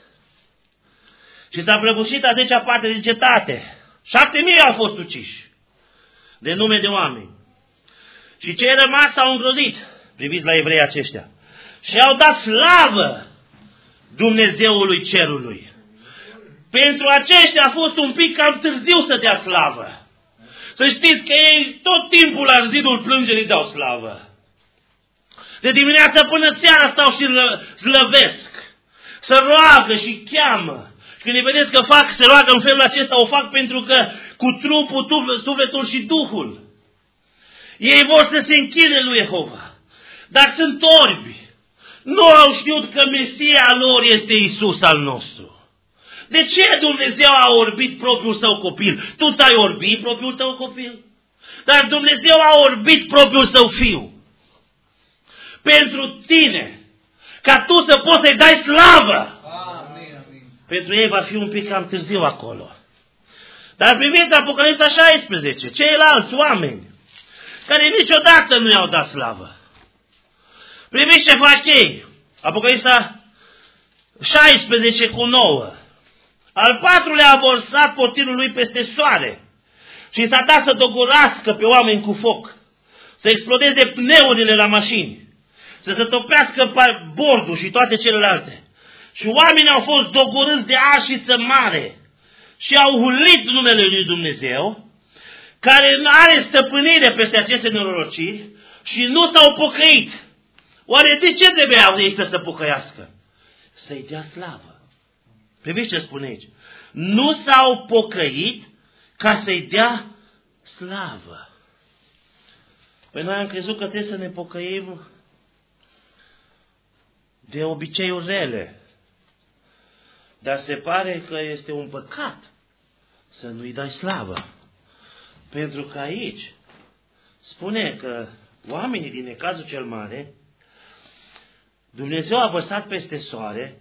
Și s-a prăbușit a 10-a parte din cetate. 7.000 au fost uciși de nume de oameni. Și cei rămași s-au îngrozit. Priviți la evrei aceștia. Și au dat slavă Dumnezeului cerului. Pentru aceștia a fost un pic cam târziu să dea slavă. Să știți că ei tot timpul la zidul plângerii dau slavă. De dimineața până seara stau și slăvesc. Să roagă și cheamă. Când îi vedeți că se roagă în felul acesta, o fac pentru că cu trupul, sufletul și Duhul. Ei vor să se închine lui Jehova. Dar sunt orbi. Nu au știut că Mesia lor este Iisus al nostru. De ce Dumnezeu a orbit propriul său copil? Tu ți-ai orbit propriul tău copil? Dar Dumnezeu a orbit propriul său fiu. Pentru tine, ca tu să poți să-i dai slavă. Amin. Pentru ei va fi un pic cam târziu acolo. Dar priviți Apocalipsa 16, ceilalți oameni care niciodată nu i-au dat slavă. Priviți ce fac ei. Apocalipsa 16 cu 9. Al patrulea a vărsat potirul lui peste soare și s-a dat să dogorească pe oameni cu foc, să explodeze pneurile la mașini, să se topească bordul și toate celelalte. Și oamenii au fost dogorâți de arșiță mare și au hulit numele lui Dumnezeu, care are stăpânire peste aceste nenorociri și nu s-au pocăit. Oare de ce trebuiau ei să se pocăiască? Să-i dea slavă. Priviți ce spune aici. Nu s-au pocăit ca să-i dea slavă. Păi noi am crezut că trebuie să ne pocăim de obiceiuri rele. Dar se pare că este un păcat să nu-i dai slavă. Pentru că aici spune că oamenii din necazul cel mare, Dumnezeu a vărsat peste soare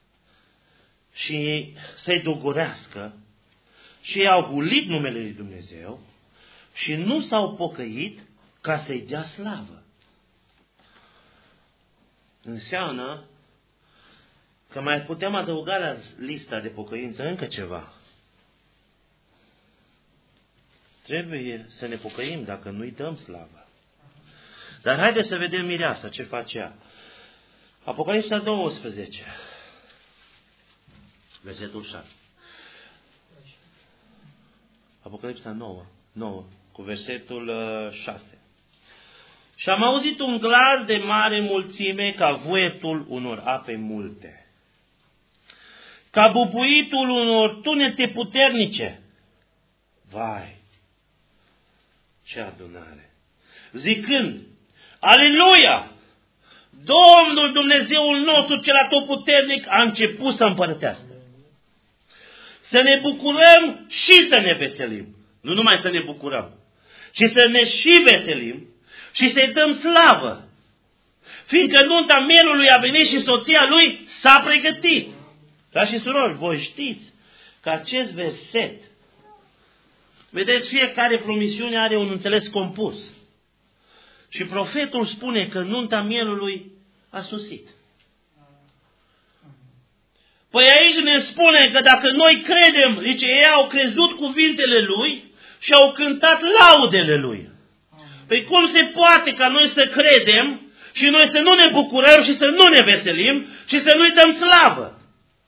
și să-i dogorească și ei au hulit numele lui Dumnezeu și nu s-au pocăit ca să-i dea slavă. Înseamnă că mai putem adăuga la lista de pocăință încă ceva. Trebuie să ne pocăim dacă nu-i dăm slavă. Dar haideți să vedem mireasa ce face ea. Apocalipsa 12, versetul 6. Apocalipsa 9, cu versetul 6. Și am auzit un glas de mare mulțime ca vuietul unor ape multe, ca bubuitul unor tunete puternice. Vai, ce adunare! Zicând, Aleluia! Domnul Dumnezeul nostru cel atotputernic a început să împărătească. Să ne bucurăm și să ne veselim. Nu numai să ne bucurăm, ci să ne și veselim și să-i dăm slavă. Fiindcă nunta mielului a venit și soția lui s-a pregătit. Frați și surori, voi știți că acest verset, vedeți, fiecare promisiune are un înțeles compus. Și profetul spune că nunta mielului a sosit. Păi aici ne spune că dacă noi credem, zice, ei au crezut cuvintele lui și au cântat laudele lui. Păi cum se poate ca noi să credem și noi să nu ne bucurăm și să nu ne veselim și să nu-i dăm slavă?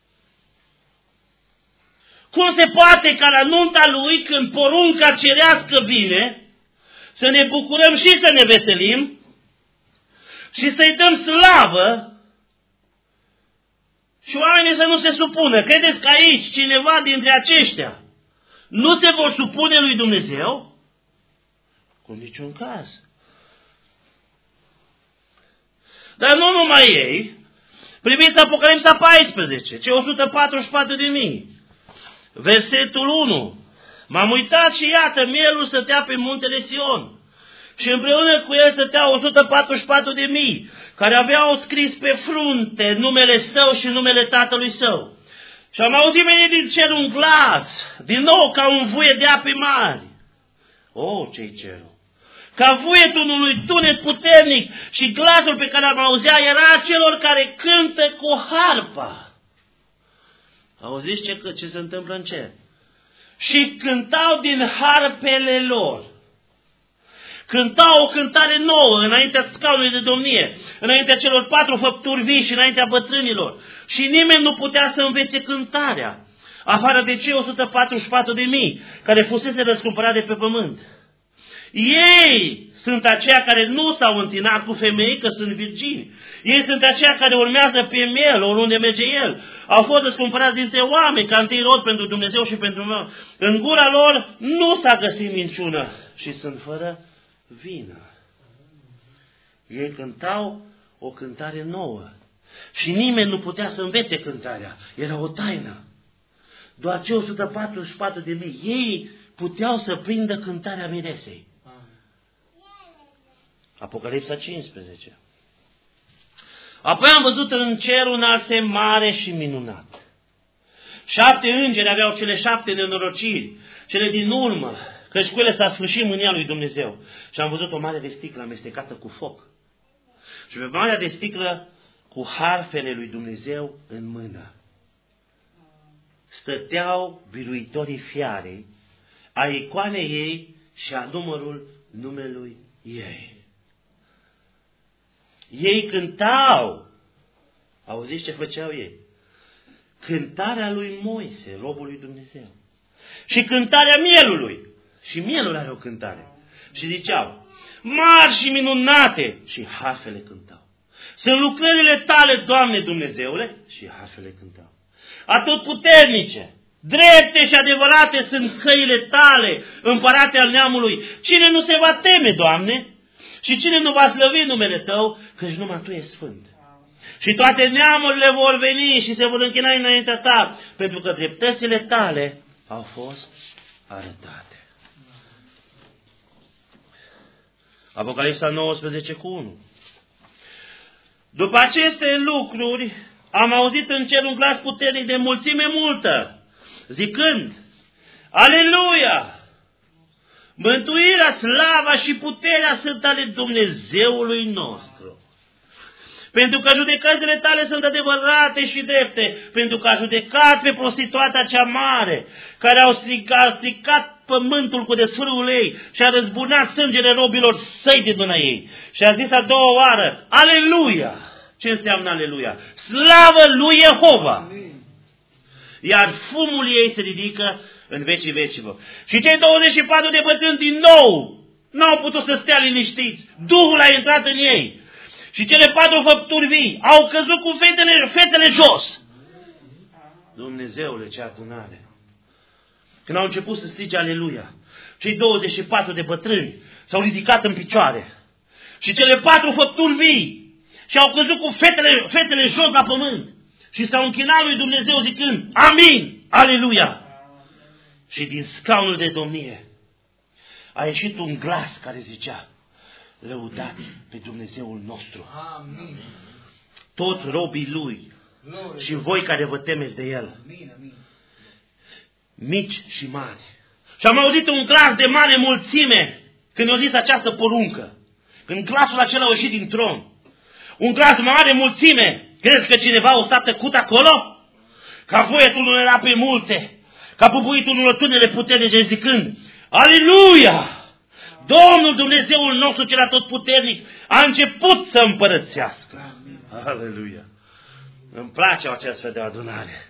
Cum se poate ca la nunta lui, când porunca cerească vine, să ne bucurăm și să ne veselim și să-i dăm slavă și oamenii să nu se supună? Credeți că aici cineva dintre aceștia nu se vor supune lui Dumnezeu? Cu niciun caz. Dar nu numai ei. Priviți Apocalipsa 14, cei 144.000. Versetul 1. M-am uitat și iată, mielul stătea pe muntele Sion și împreună cu el stăteau 144.000, care aveau scris pe frunte numele său și numele tatălui său. Și am auzit venit din cer un glas, din nou ca un vuiet de ape mari. O, ce-i cerul! Ca vuietul unui tunet puternic, și glasul pe care am auzit era celor care cântă cu harpa. Auziți ce se întâmplă în cer? Și cântau din harpele lor. Cântau o cântare nouă înaintea scaunului de domnie, înaintea celor 4 făpturi vii și înaintea bătrânilor. Și nimeni nu putea să învețe cântarea, afară de cei 144.000 care fusese răscumpărați de pe pământ. Ei sunt aceia care nu s-au întinat cu femei, că sunt virgini. Ei sunt aceia care urmează pe miel, oriunde merge el. Au fost răscumpărați dintre oameni, ca întâi rod pentru Dumnezeu și pentru noi. În gura lor nu s-a găsit minciună și sunt fără vină. Ei cântau o cântare nouă. Și nimeni nu putea să învețe cântarea. Era o taină. Doar cei 144.000, ei puteau să prindă cântarea miresei. Apocalipsa 15. Apoi am văzut în cer un alt semn mare și minunat. 7 îngeri aveau cele 7 nenorociri, cele din urmă, căci cu ele s-a sfârșit mânia lui Dumnezeu. Și am văzut o mare de sticlă amestecată cu foc. Și pe marea de sticlă cu harfele lui Dumnezeu în mână. Stăteau biruitorii fiarei, a icoanei ei și a numărul numelui ei. Ei cântau. Auziți ce făceau ei? Cântarea lui Moise, robul lui Dumnezeu. Și cântarea mielului. Și mielul are o cântare. Și ziceau, mari și minunate. Și harfele cântau. Sunt lucrările tale, Doamne Dumnezeule. Și harfele cântau. Atotputernice, drepte și adevărate sunt căile tale, împărate al neamului. Cine nu se va teme, Doamne? Și cine nu va slăvi numele Tău, căci numai Tu ești sfânt. Și toate neamurile vor veni și se vor închina înaintea Ta, pentru că dreptățile Tale au fost arătate. Apocalipsa 19:1. După aceste lucruri, am auzit în cer un glas puternic de mulțime multă, zicând, Aleluia! Mântuirea, slava și puterea sunt ale Dumnezeului nostru. Pentru că judecățile tale sunt adevărate și drepte, pentru că a judecat pe prostituata cea mare, care a stricat pământul cu desfrâul ei și a răzbunat sângele robilor săi din mâna ei. Și a zis a doua oară, Aleluia! Ce înseamnă Aleluia? Slavă lui Jehova! Iar fumul ei se ridică în vecii vecilor. Și cei 24 de bătrâni din nou n-au putut să stea liniștiți. Duhul a intrat în ei. Și cele 4 făpturi vii au căzut cu fețele jos. Dumnezeule, ce adunare! Când au început să strige Aleluia, cei 24 de bătrâni s-au ridicat în picioare. Și cele 4 făpturi vii și au căzut cu fețele jos la pământ. Și s-au închinat lui Dumnezeu zicând, Amin, Aleluia! Și din scaunul de domnie a ieșit un glas care zicea, lăudați pe Dumnezeul nostru. Amin. Toți robii Lui și voi care vă temeți de El. Amin. Mici și mari. Și am auzit un glas de mare mulțime când i-a zis această poruncă. Când glasul acela a ieșit din tron. Un glas mare mulțime. Crezi că cineva o stat tăcut acolo? Ca voietul nu era pe multe. Ca pupuitul unor tunele puternice zicând, Aleluia! Domnul Dumnezeul nostru cel atotputernic a început să împărățească. Aleluia! Îmi place o această de adunare.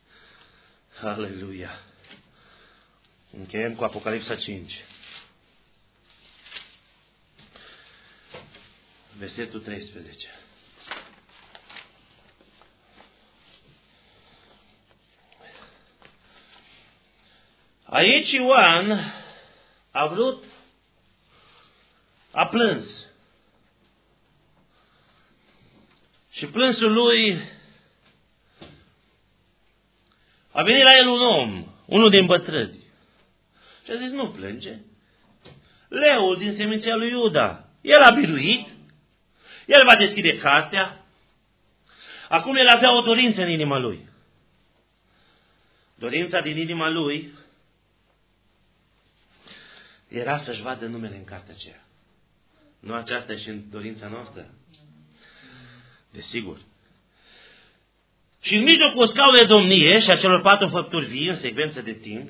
Aleluia! Încheiem cu Apocalipsa 5. Versetul 13. Aici Ioan a plâns. Și plânsul lui a venit la el un om, unul din bătrâni. Și a zis, nu plânge. Leul din seminția lui Iuda, el a biruit, el va deschide cartea. Acum el avea o dorință în inima lui. Dorința din inima lui era să-și vadă numele în cartea aceea. Nu aceasta e și în dorința noastră? Desigur. Și în mijlocul scaunului de domnie și a celor 4 făpturi vii, în secvență de timp,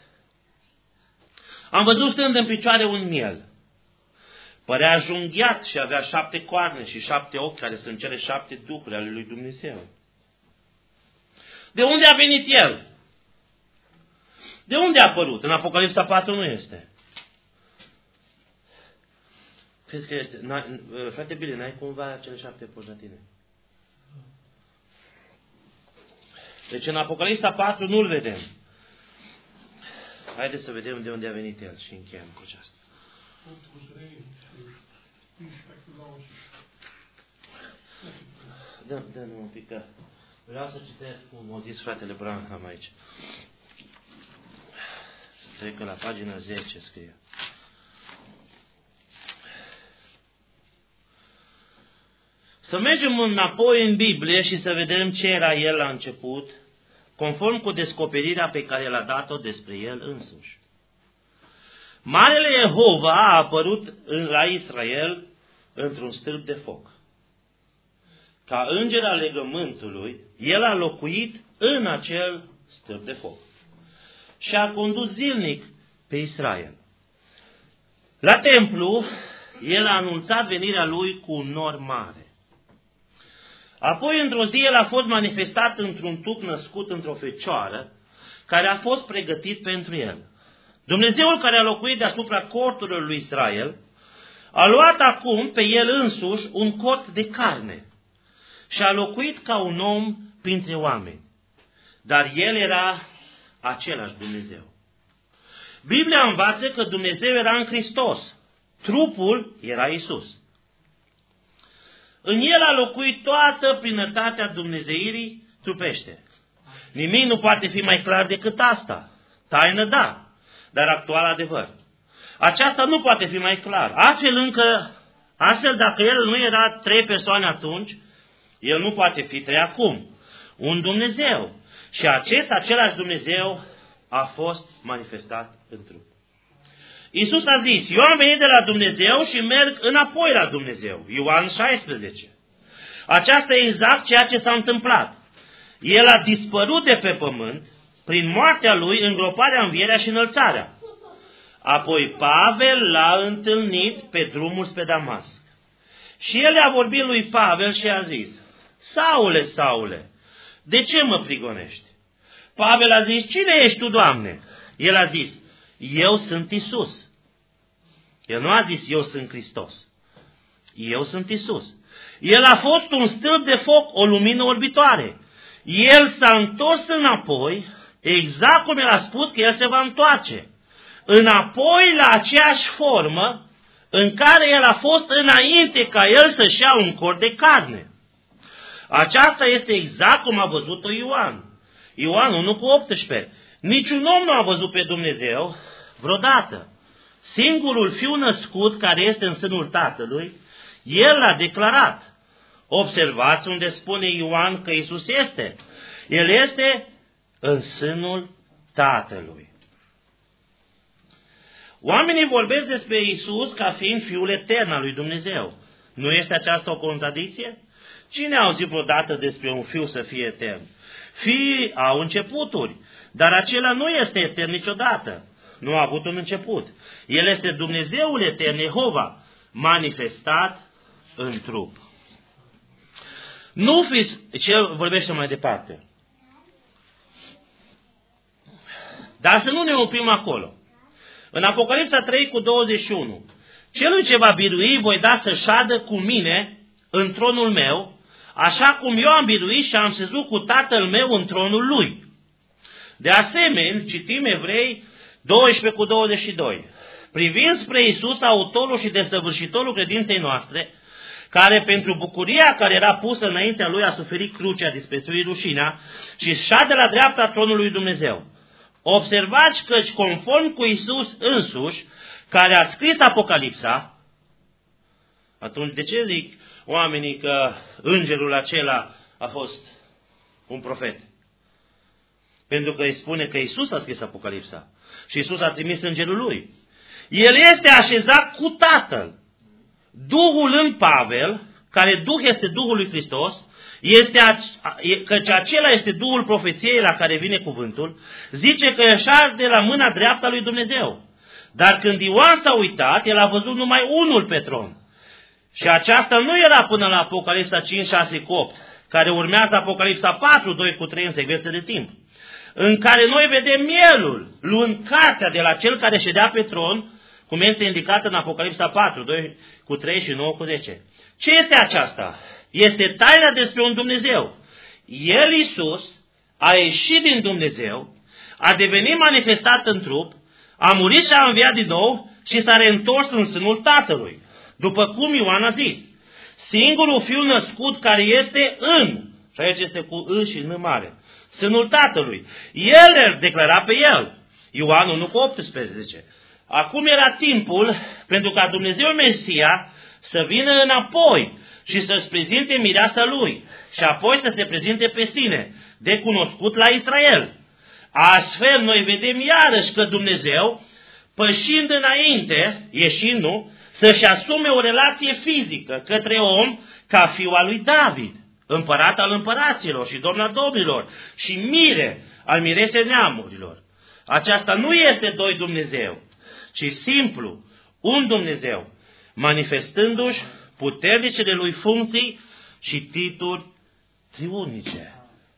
am văzut stând în picioare un miel. Părea junghiat și avea 7 coarne și 7 ochi, care sunt cele 7 duhuri ale lui Dumnezeu. De unde a venit el? De unde a apărut? În Apocalipsa 4 nu este. Crezi că este? Frate Bile, n-ai cumva cele 7 poși la tine? Deci în Apocalipsa 4 nu-l vedem. Haideți să vedem de unde a venit el și încheiem cu aceasta. Dă-mi un pic, că vreau să citesc cum a zis fratele Branham aici. Cred că la pagina 10 scrie. Să mergem înapoi în Biblie și să vedem ce era el la început, conform cu descoperirea pe care l-a dat-o despre el însuși. Marele Jehova a apărut la Israel într-un stâlp de foc. Ca înger al legământului, el a locuit în acel stâlp de foc și a condus zilnic pe Israel. La templu, el a anunțat venirea lui cu un nor mare. Apoi, într-o zi, el a fost manifestat într-un trup născut într-o fecioară, care a fost pregătit pentru el. Dumnezeul care a locuit deasupra corturilor lui Israel a luat acum pe el însuși un cort de carne și a locuit ca un om printre oameni. Dar el era același Dumnezeu. Biblia învață că Dumnezeu era în Hristos. Trupul era Isus. În el a locuit toată plinătatea dumnezeirii trupește. Nimic nu poate fi mai clar decât asta. Taină da, dar actual adevăr. Aceasta nu poate fi mai clar. Astfel, dacă el nu era 3 persoane atunci, el nu poate fi 3 acum. Un Dumnezeu. Și același Dumnezeu a fost manifestat în trup. Iisus a zis, eu am venit de la Dumnezeu și merg înapoi la Dumnezeu. Ioan 16. Aceasta e exact ceea ce s-a întâmplat. El a dispărut de pe pământ, prin moartea lui, îngroparea, învierea și înălțarea. Apoi Pavel l-a întâlnit pe drumul spre Damasc. Și el i-a vorbit lui Pavel și a zis, Saule, Saule, de ce mă prigonești? Pavel a zis, cine ești tu, Doamne? El a zis, eu sunt Isus. El nu a zis, eu sunt Hristos. Eu sunt Isus. El a fost un stâlp de foc, o lumină orbitoare. El s-a întors înapoi, exact cum el a spus că el se va întoarce. Înapoi la aceeași formă în care el a fost înainte ca el să-și ia un corp de carne. Aceasta este exact cum a văzut-o Ioan. Ioan 1:18. Niciun om nu a văzut pe Dumnezeu vreodată. Singurul fiu născut care este în sânul Tatălui, el l-a declarat. Observați unde spune Ioan că Iisus este. El este în sânul Tatălui. Oamenii vorbesc despre Iisus ca fiind Fiul etern al lui Dumnezeu. Nu este aceasta o contradicție? Cine a auzit vreodată despre un fiu să fie etern? Fiii au începuturi, dar acela nu este etern niciodată. Nu a avut un început. El este Dumnezeul etern, Jehova, manifestat în trup. Nu fiți... Ce vorbește mai departe? Dar să nu ne oprim acolo. În Apocalipsa 3:21, celui ce va birui voi da să șadă cu mine în tronul meu, așa cum eu am biruit și am șezut cu Tatăl meu în tronul lui. De asemenea, citim Evrei 12:22. Privind spre Iisus, autorul și desăvârșitorul credinței noastre, care pentru bucuria care era pusă înaintea lui a suferit crucea, disprețuit rușinea și șade la dreapta tronului lui Dumnezeu. Observați căci conform cu Iisus însuși, care a scris Apocalipsa, atunci de ce zic oamenii că îngerul acela a fost un profet? Pentru că îi spune că Iisus a scris Apocalipsa și Iisus a trimis îngerul lui. El este așezat cu Tatăl. Duhul în Pavel, care Duh este Duhul lui Hristos, căci acela este Duhul profeției la care vine cuvântul, zice că ieșea de la mâna dreaptă a lui Dumnezeu. Dar când Ioan s-a uitat, el a văzut numai unul pe tron. Și aceasta nu era până la Apocalipsa 5:6-8, care urmează Apocalipsa 4:2-3 în secvență de timp, în care noi vedem mielul luând cartea de la cel care ședea pe tron, cum este indicat în Apocalipsa 4:2-3 și 9:10. Ce este aceasta? Este taina despre un Dumnezeu. El, Iisus, a ieșit din Dumnezeu, a devenit manifestat în trup, a murit și a înviat din nou și s-a reîntors în sânul Tatălui. După cum Ioan a zis, singurul fiu născut care este în, și aici este cu î și n mare, sânul Tatălui. El îl declara pe el. Ioan 1 cu 18. Acum era timpul pentru ca Dumnezeu Mesia să vină înapoi și să-și prezinte mireasa lui și apoi să se prezinte pe sine, de cunoscut la Israel. Astfel noi vedem iarăși că Dumnezeu, pășind înainte, ieșind, nu, să-și asume o relație fizică către om ca fiul al lui David, împărat al împăraților și domn al domnilor și mire al miresei neamurilor. Aceasta nu este doi Dumnezeu, ci simplu un Dumnezeu, manifestându-și puternicele lui funcții și titluri triunice.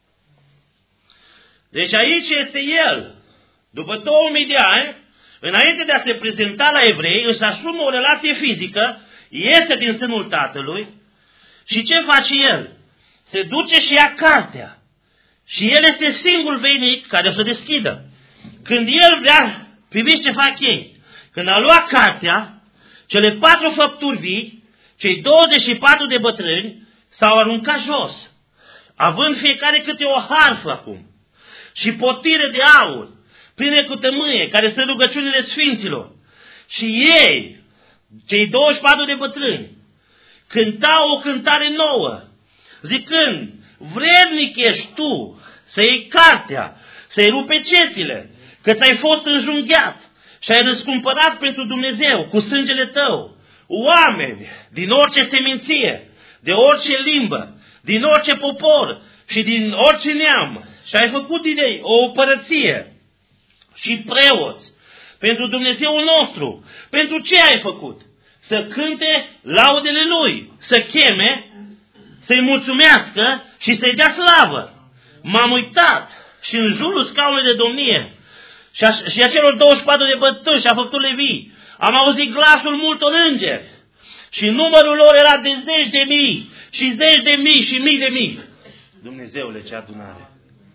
Deci aici este El, după 2000 de ani, înainte de a se prezenta la evrei, își asumă o relație fizică, iese din sânul Tatălui și ce face El? Se duce și ia cartea. Și El este singurul veinic care o să deschidă. Când El vrea, priviți ce fac ei. Când a luat cartea, cele 4 făpturi vii, cei 24 de bătrâni, s-au aruncat jos, având fiecare câte o harfă acum și potire de aur, pline cu tămâie, care sunt rugăciunile sfinților. Și ei, cei 24 de bătrâni, cântau o cântare nouă, zicând, vrednic ești tu să iei cartea, să-i rupe cețile, că ți-ai fost înjunghiat și ai răscumpărat pentru Dumnezeu cu sângele tău oameni din orice seminție, de orice limbă, din orice popor și din orice neam și ai făcut din ei o împărăție și preoți pentru Dumnezeul nostru. Pentru ce ai făcut? Să cânte laudele Lui, să cheme, să-i mulțumească și să-i dea slavă. M-am uitat și în jurul scaunului de domnie și a celor 24 de bătrâni și a făpturile vii am auzit glasul multor îngeri și numărul lor era de 10.000 și 10.000 și mii de mii. Dumnezeule, ce adunare!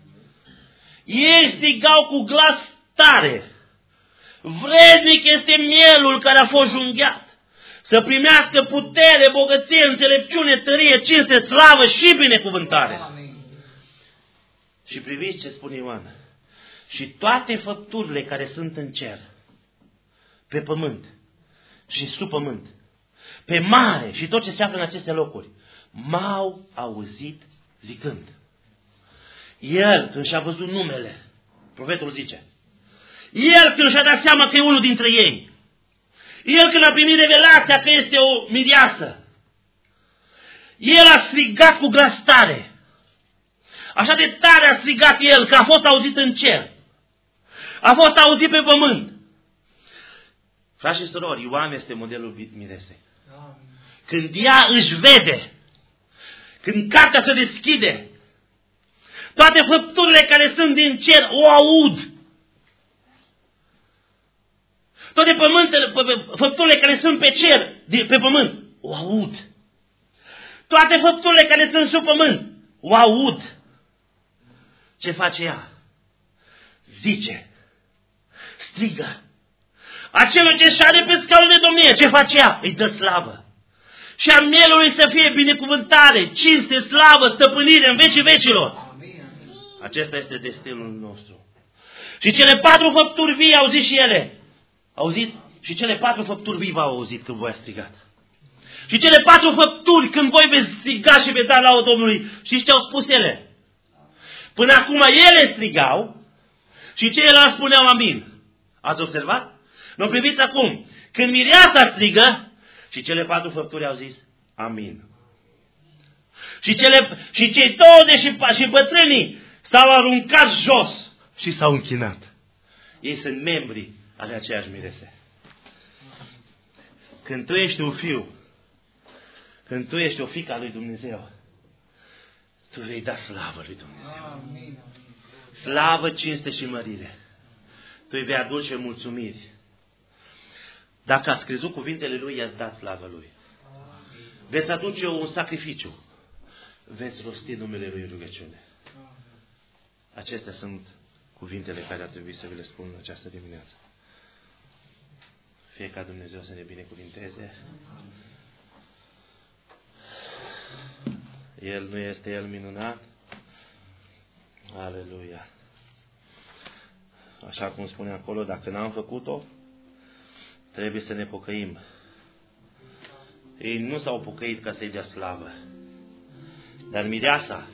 Ei strigau cu glas tare, vrednic este mielul care a fost junghiat, să primească putere, bogăție, înțelepciune, tărie, cinste, slavă și binecuvântare. Amin. Și priviți ce spune Ioan. Și toate făpturile care sunt în cer, pe pământ și sub pământ, pe mare și tot ce se află în aceste locuri, m-au auzit zicând. El, când și-a văzut numele, profetul zice, el când și-a dat seama că e unul dintre ei, el când a primit revelația că este o mireasă, el a strigat cu glas tare. Așa de tare a strigat el că a fost auzit în cer, a fost auzit pe pământ. Frați și surori, Ioan este modelul miresei. Când ea își vede, când cartea se deschide, toate făpturile care sunt din cer o aud. Toate făpturile care sunt pe cer, pe pământ, o aud. Toate făpturile care sunt sub pământ, o aud. Ce face ea? Zice, strigă. Acelui ce șade pe scaunul de domnie, ce face ea? Îi dă slavă. Și a mielului să fie binecuvântare, cinste, slavă, stăpânire în vecii vecilor. Acesta este destinul nostru. Și cele 4 făpturi vii au zis și ele. Auziți? Și cele 4 făpturi vii v-au auzit când voi ați strigat. Și cele 4 făpturi când voi veți striga și veți da laudă Domnului. Știți ce au spus ele? Până acum ele strigau și ceilalți spuneau amin. Ați observat? Nu priviți acum. Când mireasa strigă și cele 4 făpturi au zis amin. Și cei 20 și bătrânii s-au aruncat jos și s-au închinat. Ei sunt membri ale aceeași mirese. Când tu ești un fiu, când tu ești o fiică a lui Dumnezeu, tu vei da slavă lui Dumnezeu. Slavă, cinste și mărire. Tu îi vei aduce mulțumiri. Dacă ați crezut cuvintele Lui, i-ați dat slavă Lui. Veți aduce un sacrificiu. Veți rosti numele Lui în rugăciune. Acestea sunt cuvintele care ar trebui să vi le spun în această dimineață. Fie ca Dumnezeu să ne binecuvinteze. El nu este El minunat? Aleluia! Așa cum spune acolo, dacă n-am făcut-o, trebuie să ne pocăim. Ei nu s-au pocăit ca să-i dea slavă. Dar mireasa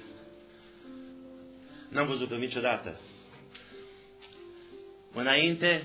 n-am văzut-o niciodată. Înainte,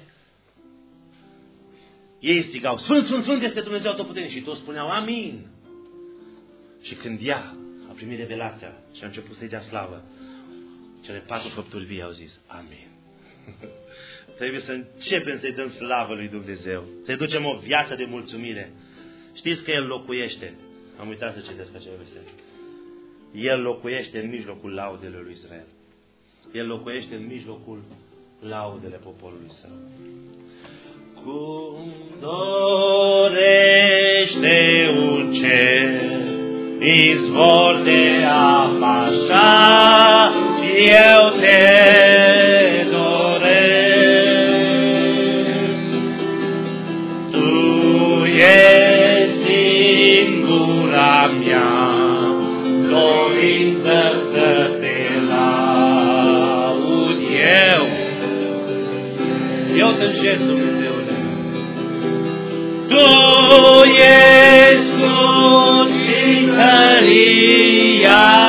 ei strigau, Sfânt, Sfânt, Sfânt este Dumnezeu Atotputernic. Și toți spuneau, Amin. Și când ea a primit revelația și a început să-i dea slavă, cele 4 făpturi vii au zis, Amin. Trebuie să începem să-i dăm slavă lui Dumnezeu. Să-i ducem o viață de mulțumire. Știți că El locuiește. Am uitat să citesc acel verset. El locuiește în mijlocul laudelor lui Israel. El locuiește în mijlocul laudele poporului său. Cum dorește un cer, izvor de apă așa, eu te doresc. Tu ești singura mea, dorință să te laud eu tânjesc, Dumnezeule. Tu ești cu tăria